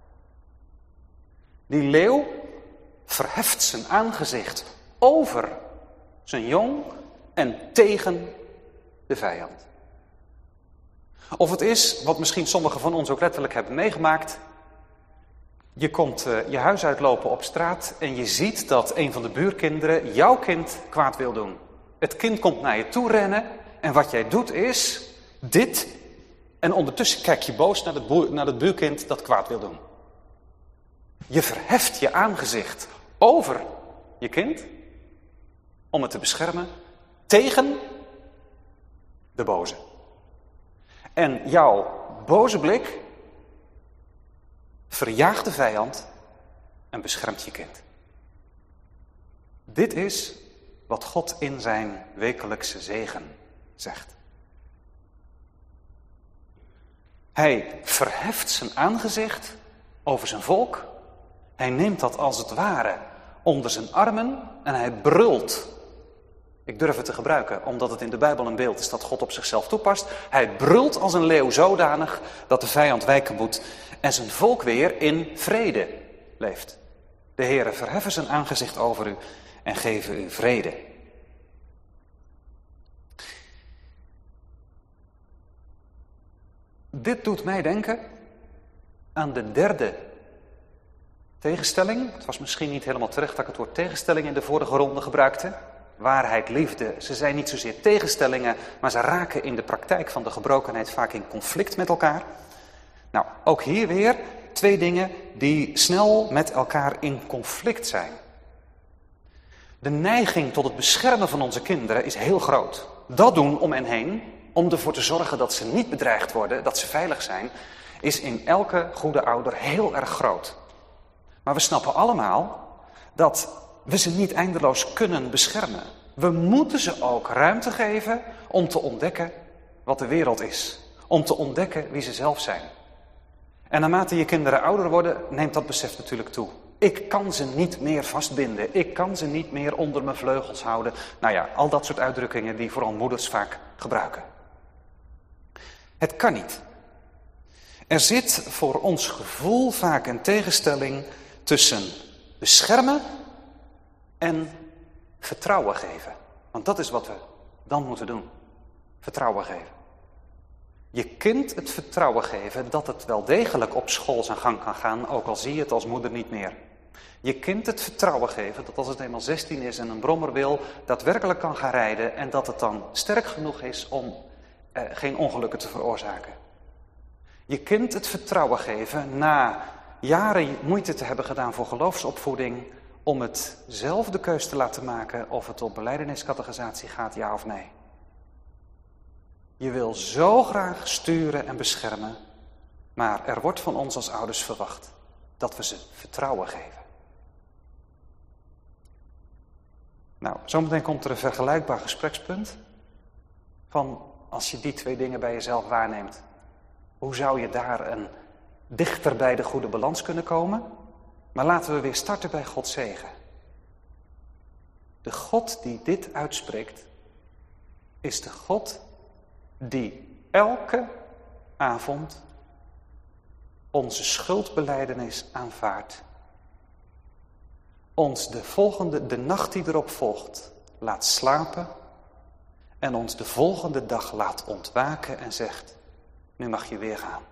Die leeuw verheft zijn aangezicht over zijn jong en tegen de vijand. Of het is, wat misschien sommigen van ons ook letterlijk hebben meegemaakt. Je komt je huis uitlopen op straat en je ziet dat een van de buurkinderen jouw kind kwaad wil doen. Het kind komt naar je toe rennen en wat jij doet is dit. En ondertussen kijk je boos naar het buurkind dat kwaad wil doen. Je verheft je aangezicht over je kind om het te beschermen tegen de boze. En jouw boze blik verjaagt de vijand en beschermt je kind. Dit is wat God in zijn wekelijkse zegen zegt. Hij verheft zijn aangezicht over zijn volk. Hij neemt dat als het ware onder zijn armen en hij brult. Ik durf het te gebruiken, omdat het in de Bijbel een beeld is dat God op zichzelf toepast. Hij brult als een leeuw zodanig dat de vijand wijken moet en zijn volk weer in vrede leeft. De Heere verheffen zijn aangezicht over u en geven u vrede. Dit doet mij denken aan de derde tegenstelling. Het was misschien niet helemaal terecht dat ik het woord tegenstelling in de vorige ronde gebruikte. Waarheid, liefde, ze zijn niet zozeer tegenstellingen, maar ze raken in de praktijk van de gebrokenheid vaak in conflict met elkaar. Nou, ook hier weer twee dingen die snel met elkaar in conflict zijn. De neiging tot het beschermen van onze kinderen is heel groot. Dat doen om hen heen, om ervoor te zorgen dat ze niet bedreigd worden, dat ze veilig zijn, is in elke goede ouder heel erg groot. Maar we snappen allemaal dat we ze niet eindeloos kunnen beschermen. We moeten ze ook ruimte geven om te ontdekken wat de wereld is. Om te ontdekken wie ze zelf zijn. En naarmate je kinderen ouder worden, neemt dat besef natuurlijk toe. Ik kan ze niet meer vastbinden. Ik kan ze niet meer onder mijn vleugels houden. Nou ja, al dat soort uitdrukkingen die vooral moeders vaak gebruiken. Het kan niet. Er zit voor ons gevoel vaak een tegenstelling tussen beschermen en vertrouwen geven. Want dat is wat we dan moeten doen. Vertrouwen geven. Je kind het vertrouwen geven dat het wel degelijk op school zijn gang kan gaan, ook al zie je het als moeder niet meer. Je kind het vertrouwen geven dat als het eenmaal 16 is en een brommer wil, daadwerkelijk kan gaan rijden en dat het dan sterk genoeg is om geen ongelukken te veroorzaken. Je kind het vertrouwen geven na jaren moeite te hebben gedaan voor geloofsopvoeding, om het zelf de keus te laten maken of het op belijdeniscatechisatie gaat, ja of nee. Je wil zo graag sturen en beschermen, maar er wordt van ons als ouders verwacht dat we ze vertrouwen geven. Nou, zometeen komt er een vergelijkbaar gesprekspunt van als je die twee dingen bij jezelf waarneemt. Hoe zou je daar een dichter bij de goede balans kunnen komen? Maar laten we weer starten bij Gods zegen. De God die dit uitspreekt, is de God die elke avond onze schuldbelijdenis aanvaardt. Ons de nacht die erop volgt, laat slapen en ons de volgende dag laat ontwaken en zegt, nu mag je weer gaan.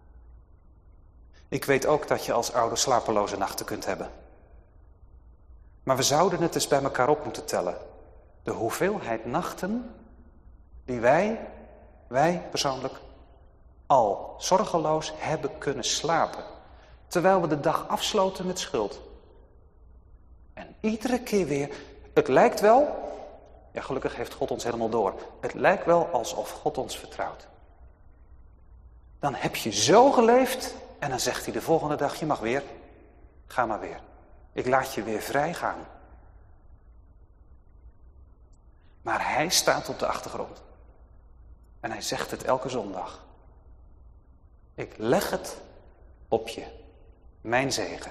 Ik weet ook dat je als ouder slapeloze nachten kunt hebben. Maar we zouden het eens bij elkaar op moeten tellen. De hoeveelheid nachten die wij persoonlijk, al zorgeloos hebben kunnen slapen. Terwijl we de dag afsloten met schuld. En iedere keer weer, het lijkt wel, ja gelukkig heeft God ons helemaal door. Het lijkt wel alsof God ons vertrouwt. Dan heb je zo geleefd en dan zegt hij de volgende dag, je mag weer, ga maar weer. Ik laat je weer vrij gaan. Maar hij staat op de achtergrond. En hij zegt het elke zondag. Ik leg het op je, mijn zegen.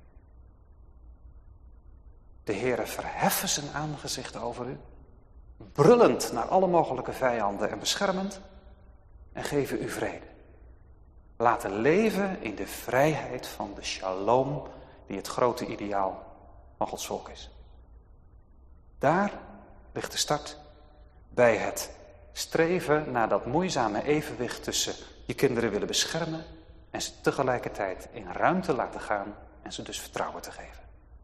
De Heere verheffen zijn aangezicht over u, brullend naar alle mogelijke vijanden en beschermend, en geven u vrede. Laten leven in de vrijheid van de shalom, die het grote ideaal van Gods volk is. Daar ligt de start bij het streven naar dat moeizame evenwicht tussen je kinderen willen beschermen en ze tegelijkertijd in ruimte laten gaan en ze dus vertrouwen te geven.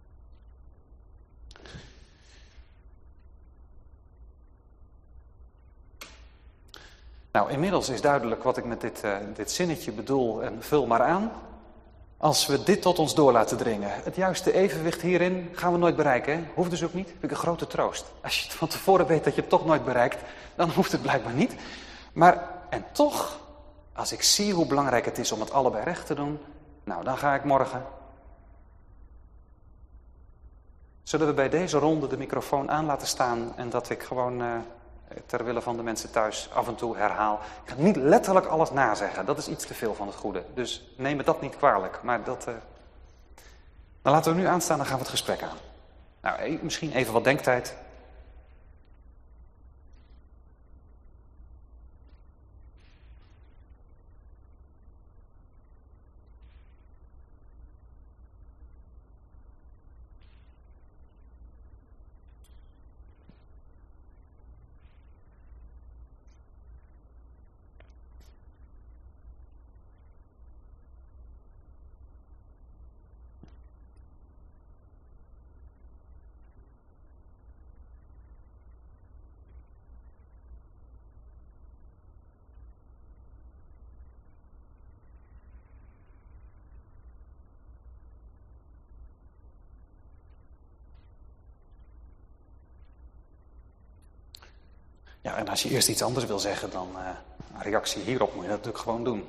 Nou, inmiddels is duidelijk wat ik met dit zinnetje bedoel en vul maar aan. Als we dit tot ons door laten dringen. Het juiste evenwicht hierin gaan we nooit bereiken. Hè? Hoeft dus ook niet. Vind ik een grote troost. Als je van tevoren weet dat je het toch nooit bereikt, dan hoeft het blijkbaar niet. Maar, en toch, als ik zie hoe belangrijk het is om het allebei recht te doen, nou, dan ga ik morgen. Zullen we bij deze ronde de microfoon aan laten staan en dat ik gewoon ter wille van de mensen thuis af en toe herhaal. Ik ga niet letterlijk alles nazeggen, dat is iets te veel van het goede. Dus neem me dat niet kwalijk, maar dat... Dan laten we nu aanstaan, dan gaan we het gesprek aan. Nou, misschien even wat denktijd. Ja, en als je eerst iets anders wil zeggen, dan een reactie hierop moet je dat natuurlijk gewoon doen.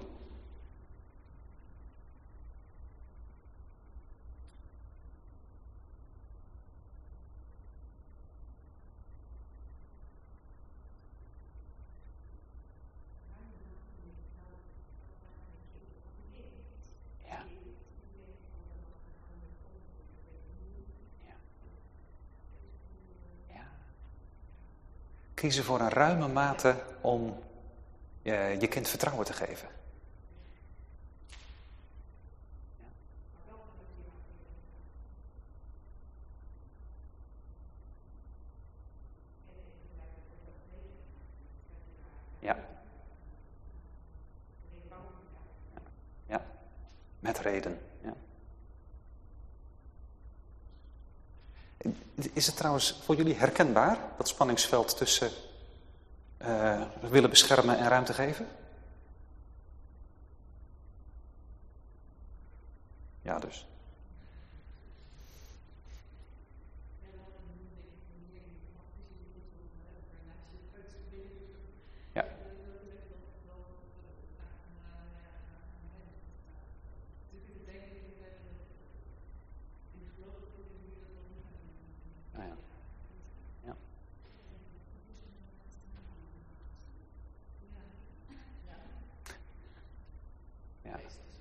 kiezen voor een ruime mate om je kind vertrouwen te geven. Ja. Ja, met reden. Ja. Is het trouwens voor jullie herkenbaar, dat spanningsveld tussen willen beschermen en ruimte geven? Ja, dus. Ja. Ja. Ja. Ja.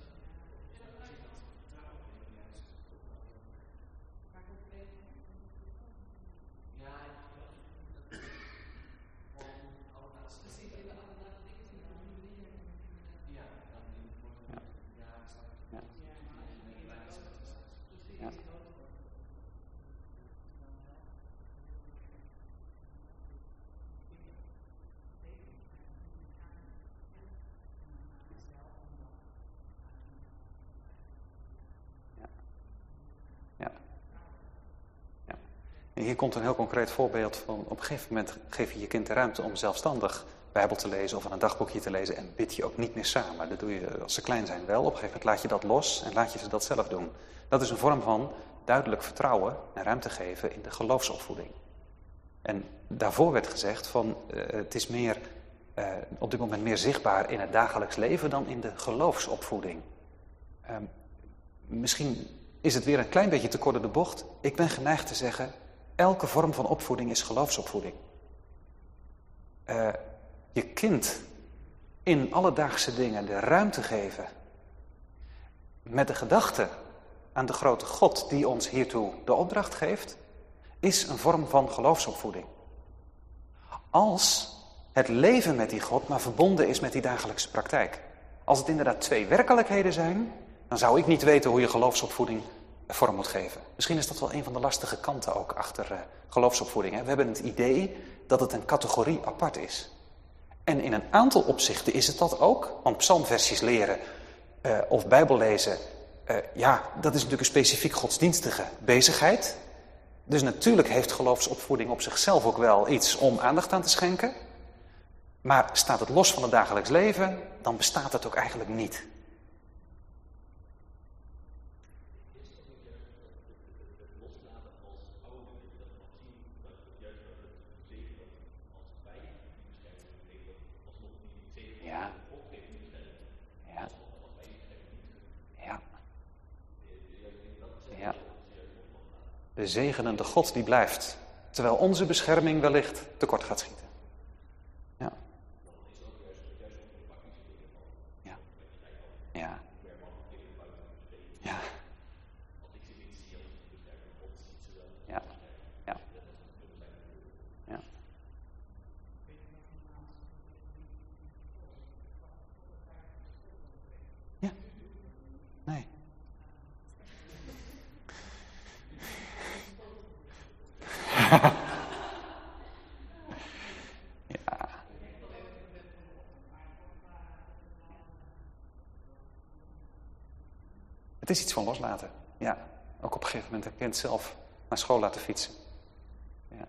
En hier komt een heel concreet voorbeeld van, op een gegeven moment geef je je kind de ruimte om zelfstandig Bijbel te lezen of een dagboekje te lezen en bid je ook niet meer samen. Dat doe je als ze klein zijn wel. Op een gegeven moment laat je dat los en laat je ze dat zelf doen. Dat is een vorm van duidelijk vertrouwen en ruimte geven in de geloofsopvoeding. En daarvoor werd gezegd van het is meer, op dit moment meer zichtbaar in het dagelijks leven dan in de geloofsopvoeding. Misschien is het weer een klein beetje te kort door de bocht. Ik ben geneigd te zeggen, elke vorm van opvoeding is geloofsopvoeding. Je kind in alledaagse dingen de ruimte geven met de gedachte aan de grote God die ons hiertoe de opdracht geeft, is een vorm van geloofsopvoeding. Als het leven met die God maar verbonden is met die dagelijkse praktijk. Als het inderdaad twee werkelijkheden zijn, dan zou ik niet weten hoe je geloofsopvoeding vorm moet geven. Misschien is dat wel een van de lastige kanten ook achter geloofsopvoeding. Hè? We hebben het idee dat het een categorie apart is. En in een aantal opzichten is het dat ook. Want psalmversies leren of Bijbel lezen, dat is natuurlijk een specifiek godsdienstige bezigheid. Dus natuurlijk heeft geloofsopvoeding op zichzelf ook wel iets om aandacht aan te schenken. Maar staat het los van het dagelijks leven, dan bestaat het ook eigenlijk niet. Ja. Ja. Ja. Ja. De zegenende God die blijft, terwijl onze bescherming wellicht tekort gaat schieten. Ja. Ja. Ja. Ja. Ja. Ja. Ja. Ja. Nee. Ja. Het is iets van loslaten. Ja. Ook op een gegeven moment een kind zelf naar school laten fietsen. Ja.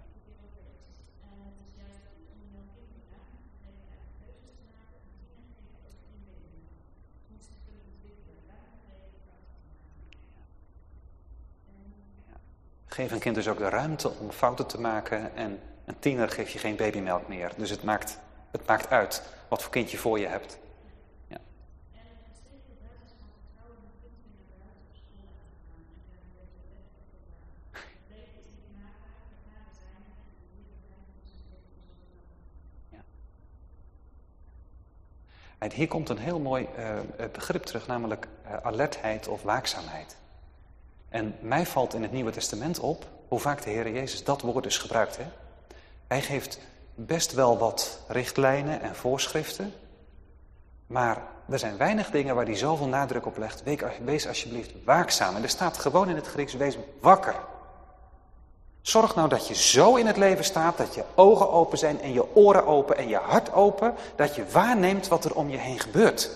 Geef een kind dus ook de ruimte om fouten te maken en een tiener geef je geen babymelk meer. Dus het maakt uit wat voor kind je voor je hebt. Ja. Ja. En hier komt een heel mooi begrip terug, namelijk alertheid of waakzaamheid. En mij valt in het Nieuwe Testament op hoe vaak de Heer Jezus dat woord dus gebruikt. Hè? Hij geeft best wel wat richtlijnen en voorschriften. Maar er zijn weinig dingen waar hij zoveel nadruk op legt. Wees alsjeblieft waakzaam. En er staat gewoon in het Grieks, wees wakker. Zorg nou dat je zo in het leven staat, dat je ogen open zijn en je oren open en je hart open. Dat je waarneemt wat er om je heen gebeurt.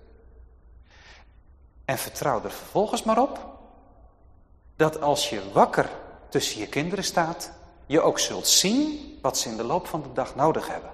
En vertrouw er vervolgens maar op dat als je wakker tussen je kinderen staat, je ook zult zien wat ze in de loop van de dag nodig hebben.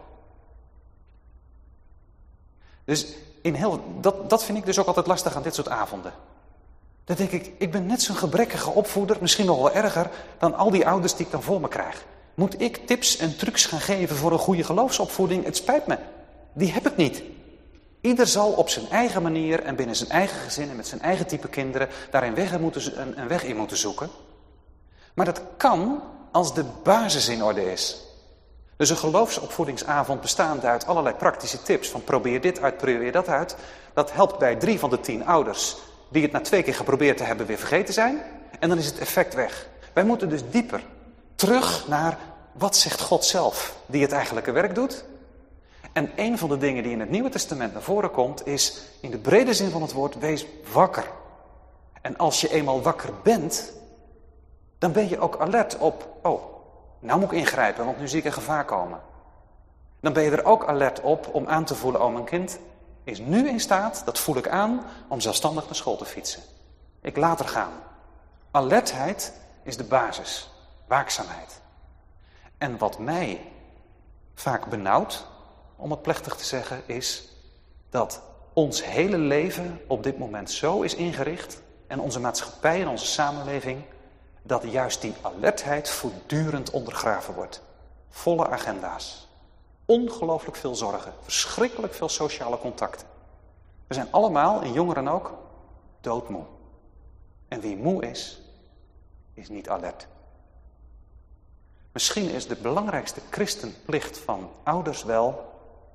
Dus dat vind ik dus ook altijd lastig aan dit soort avonden. Dan denk ik ben net zo'n gebrekkige opvoeder, misschien nog wel erger, dan al die ouders die ik dan voor me krijg. Moet ik tips en trucs gaan geven voor een goede geloofsopvoeding? Het spijt me, die heb ik niet. Ieder zal op zijn eigen manier en binnen zijn eigen gezin en met zijn eigen type kinderen daar een weg in moeten zoeken. Maar dat kan als de basis in orde is. Dus een geloofsopvoedingsavond bestaande uit allerlei praktische tips. Van probeer dit uit, probeer dat uit. Dat helpt bij 3 van de 10 ouders die het na 2 keer geprobeerd te hebben weer vergeten zijn. En dan is het effect weg. Wij moeten dus dieper terug naar wat zegt God zelf die het eigenlijke werk doet. En een van de dingen die in het Nieuwe Testament naar voren komt is in de brede zin van het woord wees wakker. En als je eenmaal wakker bent, dan ben je ook alert op, nou moet ik ingrijpen, want nu zie ik een gevaar komen. Dan ben je er ook alert op om aan te voelen, mijn kind is nu in staat, dat voel ik aan, om zelfstandig naar school te fietsen. Ik laat er gaan. Alertheid is de basis, waakzaamheid. En wat mij vaak benauwt, om het plechtig te zeggen, is dat ons hele leven op dit moment zo is ingericht en onze maatschappij en onze samenleving, dat juist die alertheid voortdurend ondergraven wordt. Volle agenda's. Ongelooflijk veel zorgen. Verschrikkelijk veel sociale contacten. We zijn allemaal, en jongeren ook, doodmoe. En wie moe is niet alert. Misschien is de belangrijkste christenplicht van ouders wel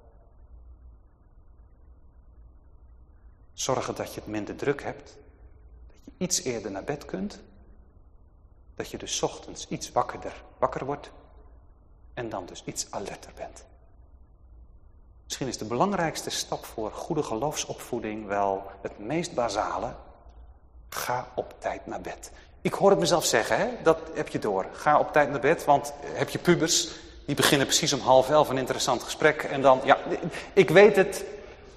zorgen dat je het minder druk hebt. Dat je iets eerder naar bed kunt. Dat je dus 's ochtends iets wakker wordt en dan dus iets alerter bent. Misschien is de belangrijkste stap voor goede geloofsopvoeding wel het meest basale. Ga op tijd naar bed. Ik hoor het mezelf zeggen, hè? Dat heb je door. Ga op tijd naar bed, want heb je pubers, die beginnen precies om 10:30 een interessant gesprek. En dan, ja, ik weet het.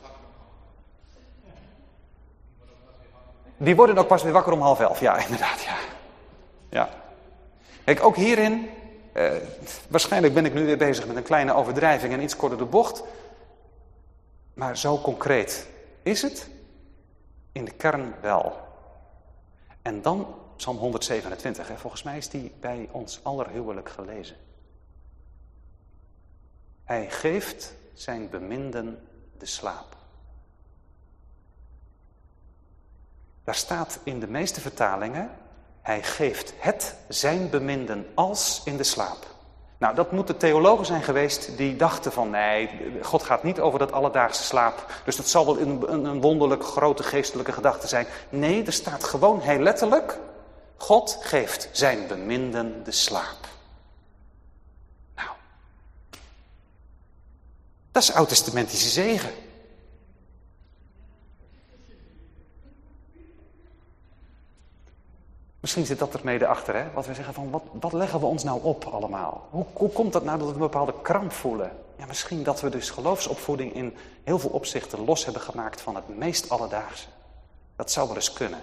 Die worden ook pas weer wakker om 10:30, ja, inderdaad, ja. Ja. Kijk, ook hierin, waarschijnlijk ben ik nu weer bezig met een kleine overdrijving en iets korter de bocht. Maar zo concreet is het in de kern wel. En dan Psalm 127, hè, volgens mij is die bij ons aller huwelijk gelezen. Hij geeft zijn beminden de slaap. Daar staat in de meeste vertalingen, hij geeft het zijn beminden als in de slaap. Nou, dat moeten theologen zijn geweest die dachten van nee, God gaat niet over dat alledaagse slaap. Dus dat zal wel een wonderlijk grote geestelijke gedachte zijn. Nee, er staat gewoon heel letterlijk, God geeft zijn beminden de slaap. Nou, dat is oud-testamentische zegen. Misschien zit dat er mede achter, hè? Wat we zeggen van, wat leggen we ons nou op allemaal? Hoe komt dat nou dat we een bepaalde kramp voelen? Ja, misschien dat we dus geloofsopvoeding in heel veel opzichten los hebben gemaakt van het meest alledaagse. Dat zou wel eens kunnen.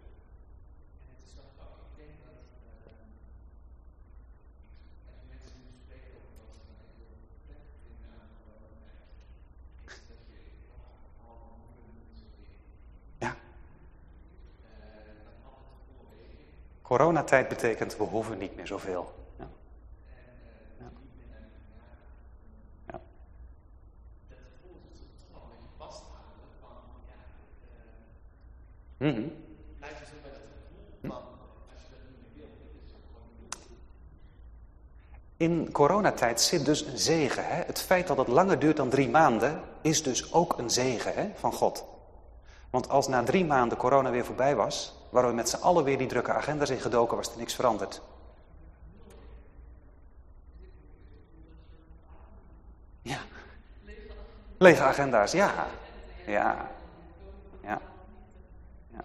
Coronatijd betekent, we hoeven niet meer zoveel. Ja. Ja. Ja.
Dat gevoel is toch wel een beetje vasthouden van, blijf je zo bij dat gevoel van, als je dat niet meer wilt, dat is ook gewoon niet doen.
In coronatijd zit dus een zegen. Hè? Het feit dat het langer duurt dan 3 maanden, is dus ook een zegen, hè, van God. Want als na 3 maanden corona weer voorbij was, waren we met z'n allen weer die drukke agenda's ingedoken, was er niks veranderd. Lege agenda's, ja. Ja. Ja. Ja.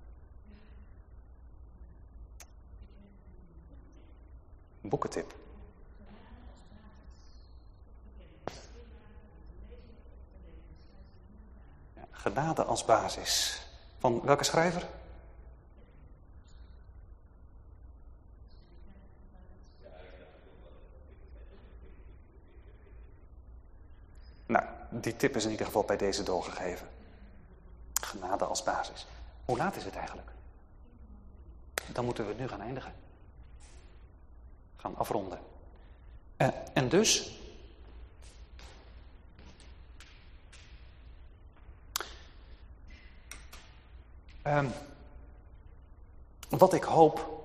Boekentip. Ja, genade als basis. Van welke schrijver? Nou, die tip is in ieder geval bij deze doorgegeven. Genade als basis. Hoe laat is het eigenlijk? Dan moeten we het nu gaan eindigen. Gaan afronden. En dus... wat ik hoop...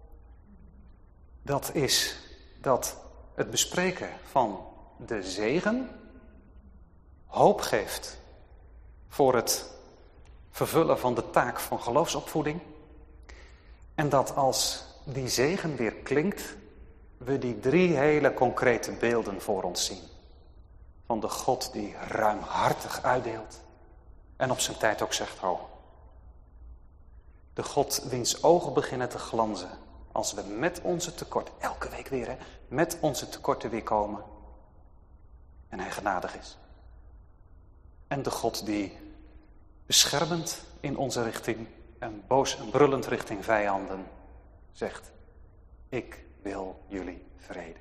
dat is dat het bespreken van de zegen... hoop geeft voor het vervullen van de taak van geloofsopvoeding. En dat als die zegen weer klinkt, we die 3 hele concrete beelden voor ons zien. Van de God die ruimhartig uitdeelt en op zijn tijd ook zegt ho. De God wiens ogen beginnen te glanzen als we met onze tekorten, elke week weer met onze tekorten weer komen. En hij genadig is. En de God die beschermend in onze richting en boos en brullend richting vijanden zegt: ik wil jullie vrede.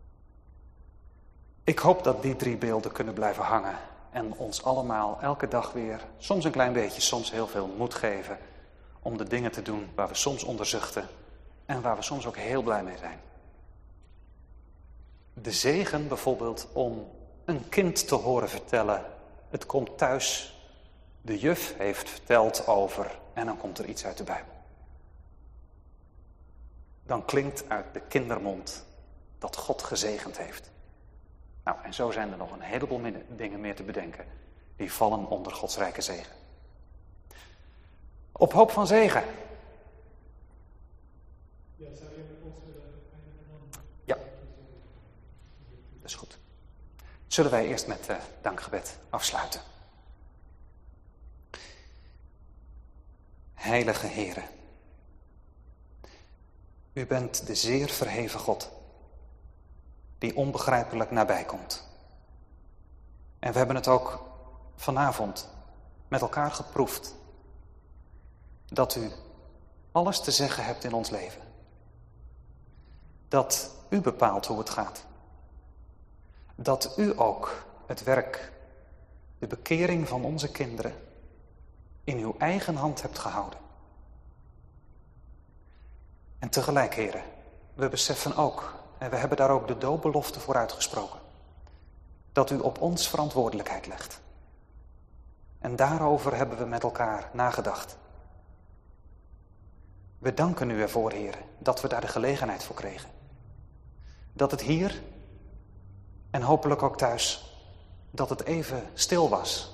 Ik hoop dat die 3 beelden kunnen blijven hangen en ons allemaal elke dag weer, soms een klein beetje, soms heel veel moed geven om de dingen te doen waar we soms onder zuchten en waar we soms ook heel blij mee zijn. De zegen bijvoorbeeld om een kind te horen vertellen: het komt thuis, de juf heeft verteld over, en dan komt er iets uit de Bijbel. Dan klinkt uit de kindermond dat God gezegend heeft. Nou, en zo zijn er nog een heleboel dingen meer te bedenken. Die vallen onder Gods rijke zegen. Op hoop van zegen.
Ja, zou je met ons eindigen?
Ja, dat is goed. Zullen wij eerst met dankgebed afsluiten. Heilige Heere, u bent de zeer verheven God, die onbegrijpelijk nabij komt. En we hebben het ook vanavond met elkaar geproefd, dat u alles te zeggen hebt in ons leven. Dat u bepaalt hoe het gaat. Dat u ook het werk, de bekering van onze kinderen, in uw eigen hand hebt gehouden. En tegelijk, heren, we beseffen ook, en we hebben daar ook de doopbelofte voor uitgesproken, dat u op ons verantwoordelijkheid legt. En daarover hebben we met elkaar nagedacht. We danken u ervoor, heren, dat we daar de gelegenheid voor kregen. Dat het hier, en hopelijk ook thuis, dat het even stil was.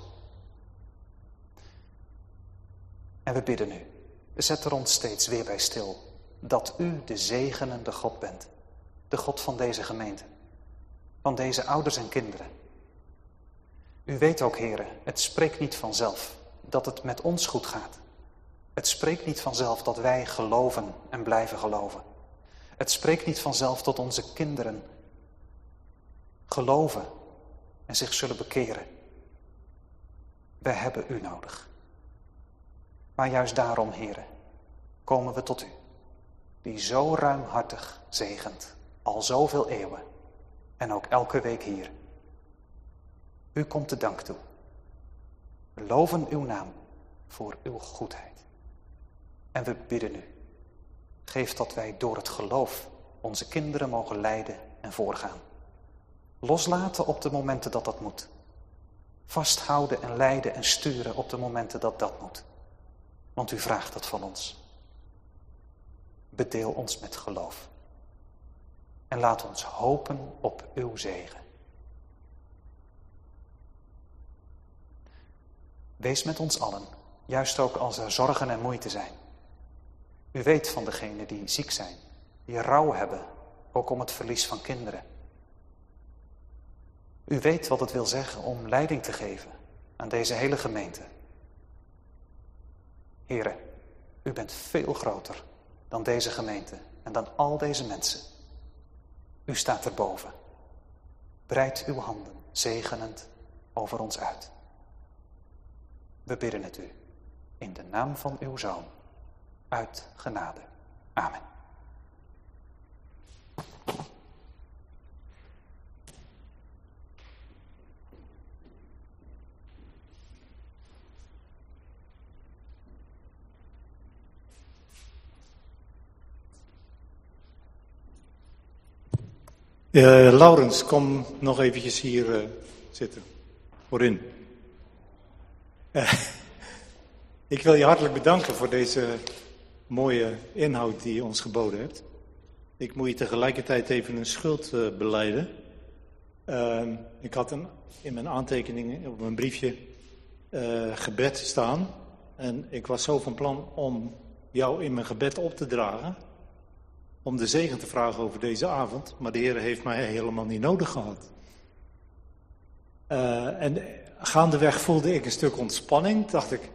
En we bidden u, zet er ons steeds weer bij stil, dat u de zegenende God bent. De God van deze gemeente, van deze ouders en kinderen. U weet ook, heren, het spreekt niet vanzelf dat het met ons goed gaat. Het spreekt niet vanzelf dat wij geloven en blijven geloven. Het spreekt niet vanzelf dat onze kinderen geloven en zich zullen bekeren. Wij hebben u nodig. Maar juist daarom, heren, komen we tot u, die zo ruimhartig zegent, al zoveel eeuwen en ook elke week hier. U komt de dank toe. We loven uw naam voor uw goedheid. En we bidden u, geef dat wij door het geloof onze kinderen mogen leiden en voorgaan. Loslaten op de momenten dat dat moet. Vasthouden en leiden en sturen op de momenten dat dat moet. Want u vraagt dat van ons. Bedeel ons met geloof. En laat ons hopen op uw zegen. Wees met ons allen, juist ook als er zorgen en moeite zijn. U weet van degenen die ziek zijn, die rouw hebben, ook om het verlies van kinderen. U weet wat het wil zeggen om leiding te geven aan deze hele gemeente. Here, u bent veel groter dan deze gemeente en dan al deze mensen. U staat erboven. Breid uw handen zegenend over ons uit. We bidden het u in de naam van uw Zoon, uit genade. Amen.
Laurens, kom nog eventjes hier zitten, voorin. Ik wil je hartelijk bedanken voor deze mooie inhoud die je ons geboden hebt. Ik moet je tegelijkertijd even een schuld belijden. Ik had in mijn aantekeningen op mijn briefje gebed staan. En ik was zo van plan om jou in mijn gebed op te dragen. Om de zegen te vragen over deze avond. Maar de Heer heeft mij helemaal niet nodig gehad. En gaandeweg voelde ik een stuk ontspanning. Dacht ik,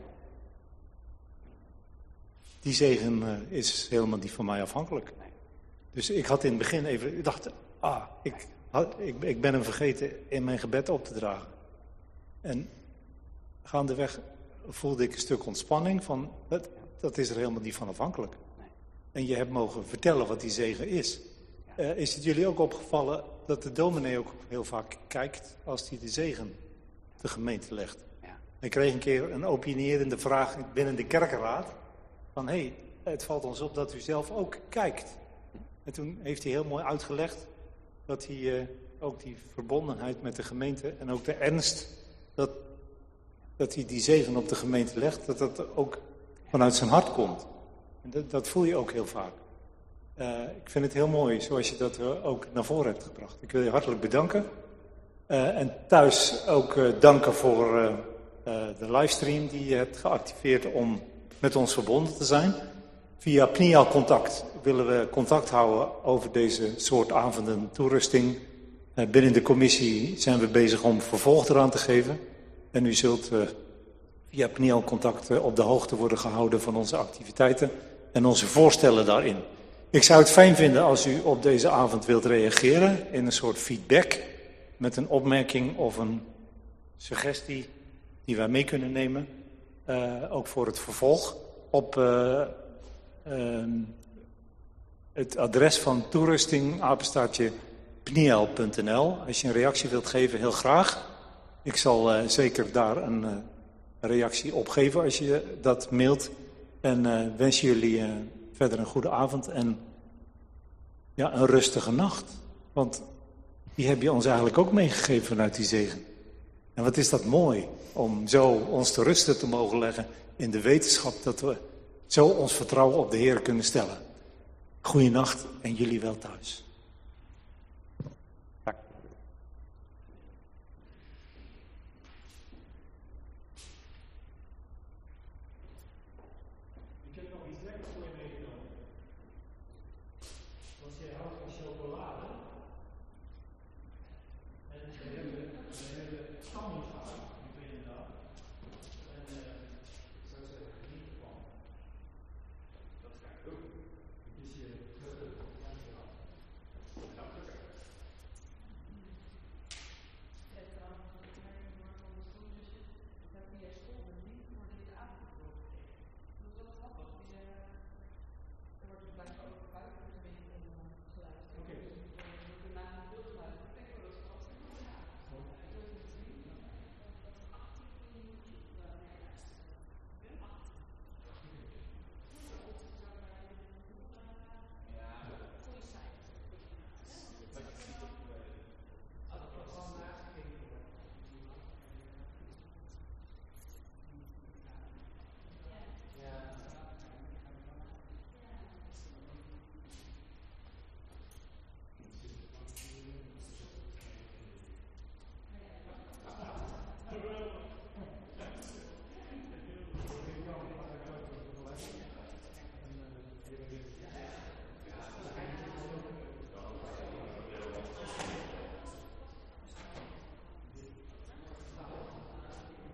die zegen is helemaal niet van mij afhankelijk. Dus ik had in het begin even, ik dacht, ik ben hem vergeten in mijn gebed op te dragen. En gaandeweg voelde ik een stuk ontspanning van, dat is er helemaal niet van afhankelijk. En je hebt mogen vertellen wat die zegen is. Is het jullie ook opgevallen dat de dominee ook heel vaak kijkt als hij de zegen de gemeente legt?
Ja.
Ik kreeg een keer een opinierende vraag binnen de kerkenraad. Van het valt ons op dat u zelf ook kijkt. En toen heeft hij heel mooi uitgelegd dat hij ook die verbondenheid met de gemeente en ook de ernst dat hij die zegen op de gemeente legt, dat dat ook vanuit zijn hart komt. En dat voel je ook heel vaak. Ik vind het heel mooi zoals je dat ook naar voren hebt gebracht. Ik wil je hartelijk bedanken. En thuis ook danken voor de livestream die je hebt geactiveerd om met ons verbonden te zijn. Via Pniel Contact willen we contact houden over deze soort avonden toerusting. Binnen de commissie zijn we bezig om vervolg eraan te geven. En u zult via Pniel Contact op de hoogte worden gehouden van onze activiteiten en onze voorstellen daarin. Ik zou het fijn vinden als u op deze avond wilt reageren in een soort feedback met een opmerking of een suggestie die wij mee kunnen nemen. Ook voor het vervolg op het adres van toerusting, @pniel.nl. Als je een reactie wilt geven, heel graag. Ik zal zeker daar een reactie op geven als je dat mailt. En wens jullie verder een goede avond en ja, een rustige nacht. Want die heb je ons eigenlijk ook meegegeven vanuit die zegen. En wat is dat mooi om zo ons te rusten te mogen leggen in de wetenschap dat we zo ons vertrouwen op de Heer kunnen stellen. Goeienacht en jullie wel thuis.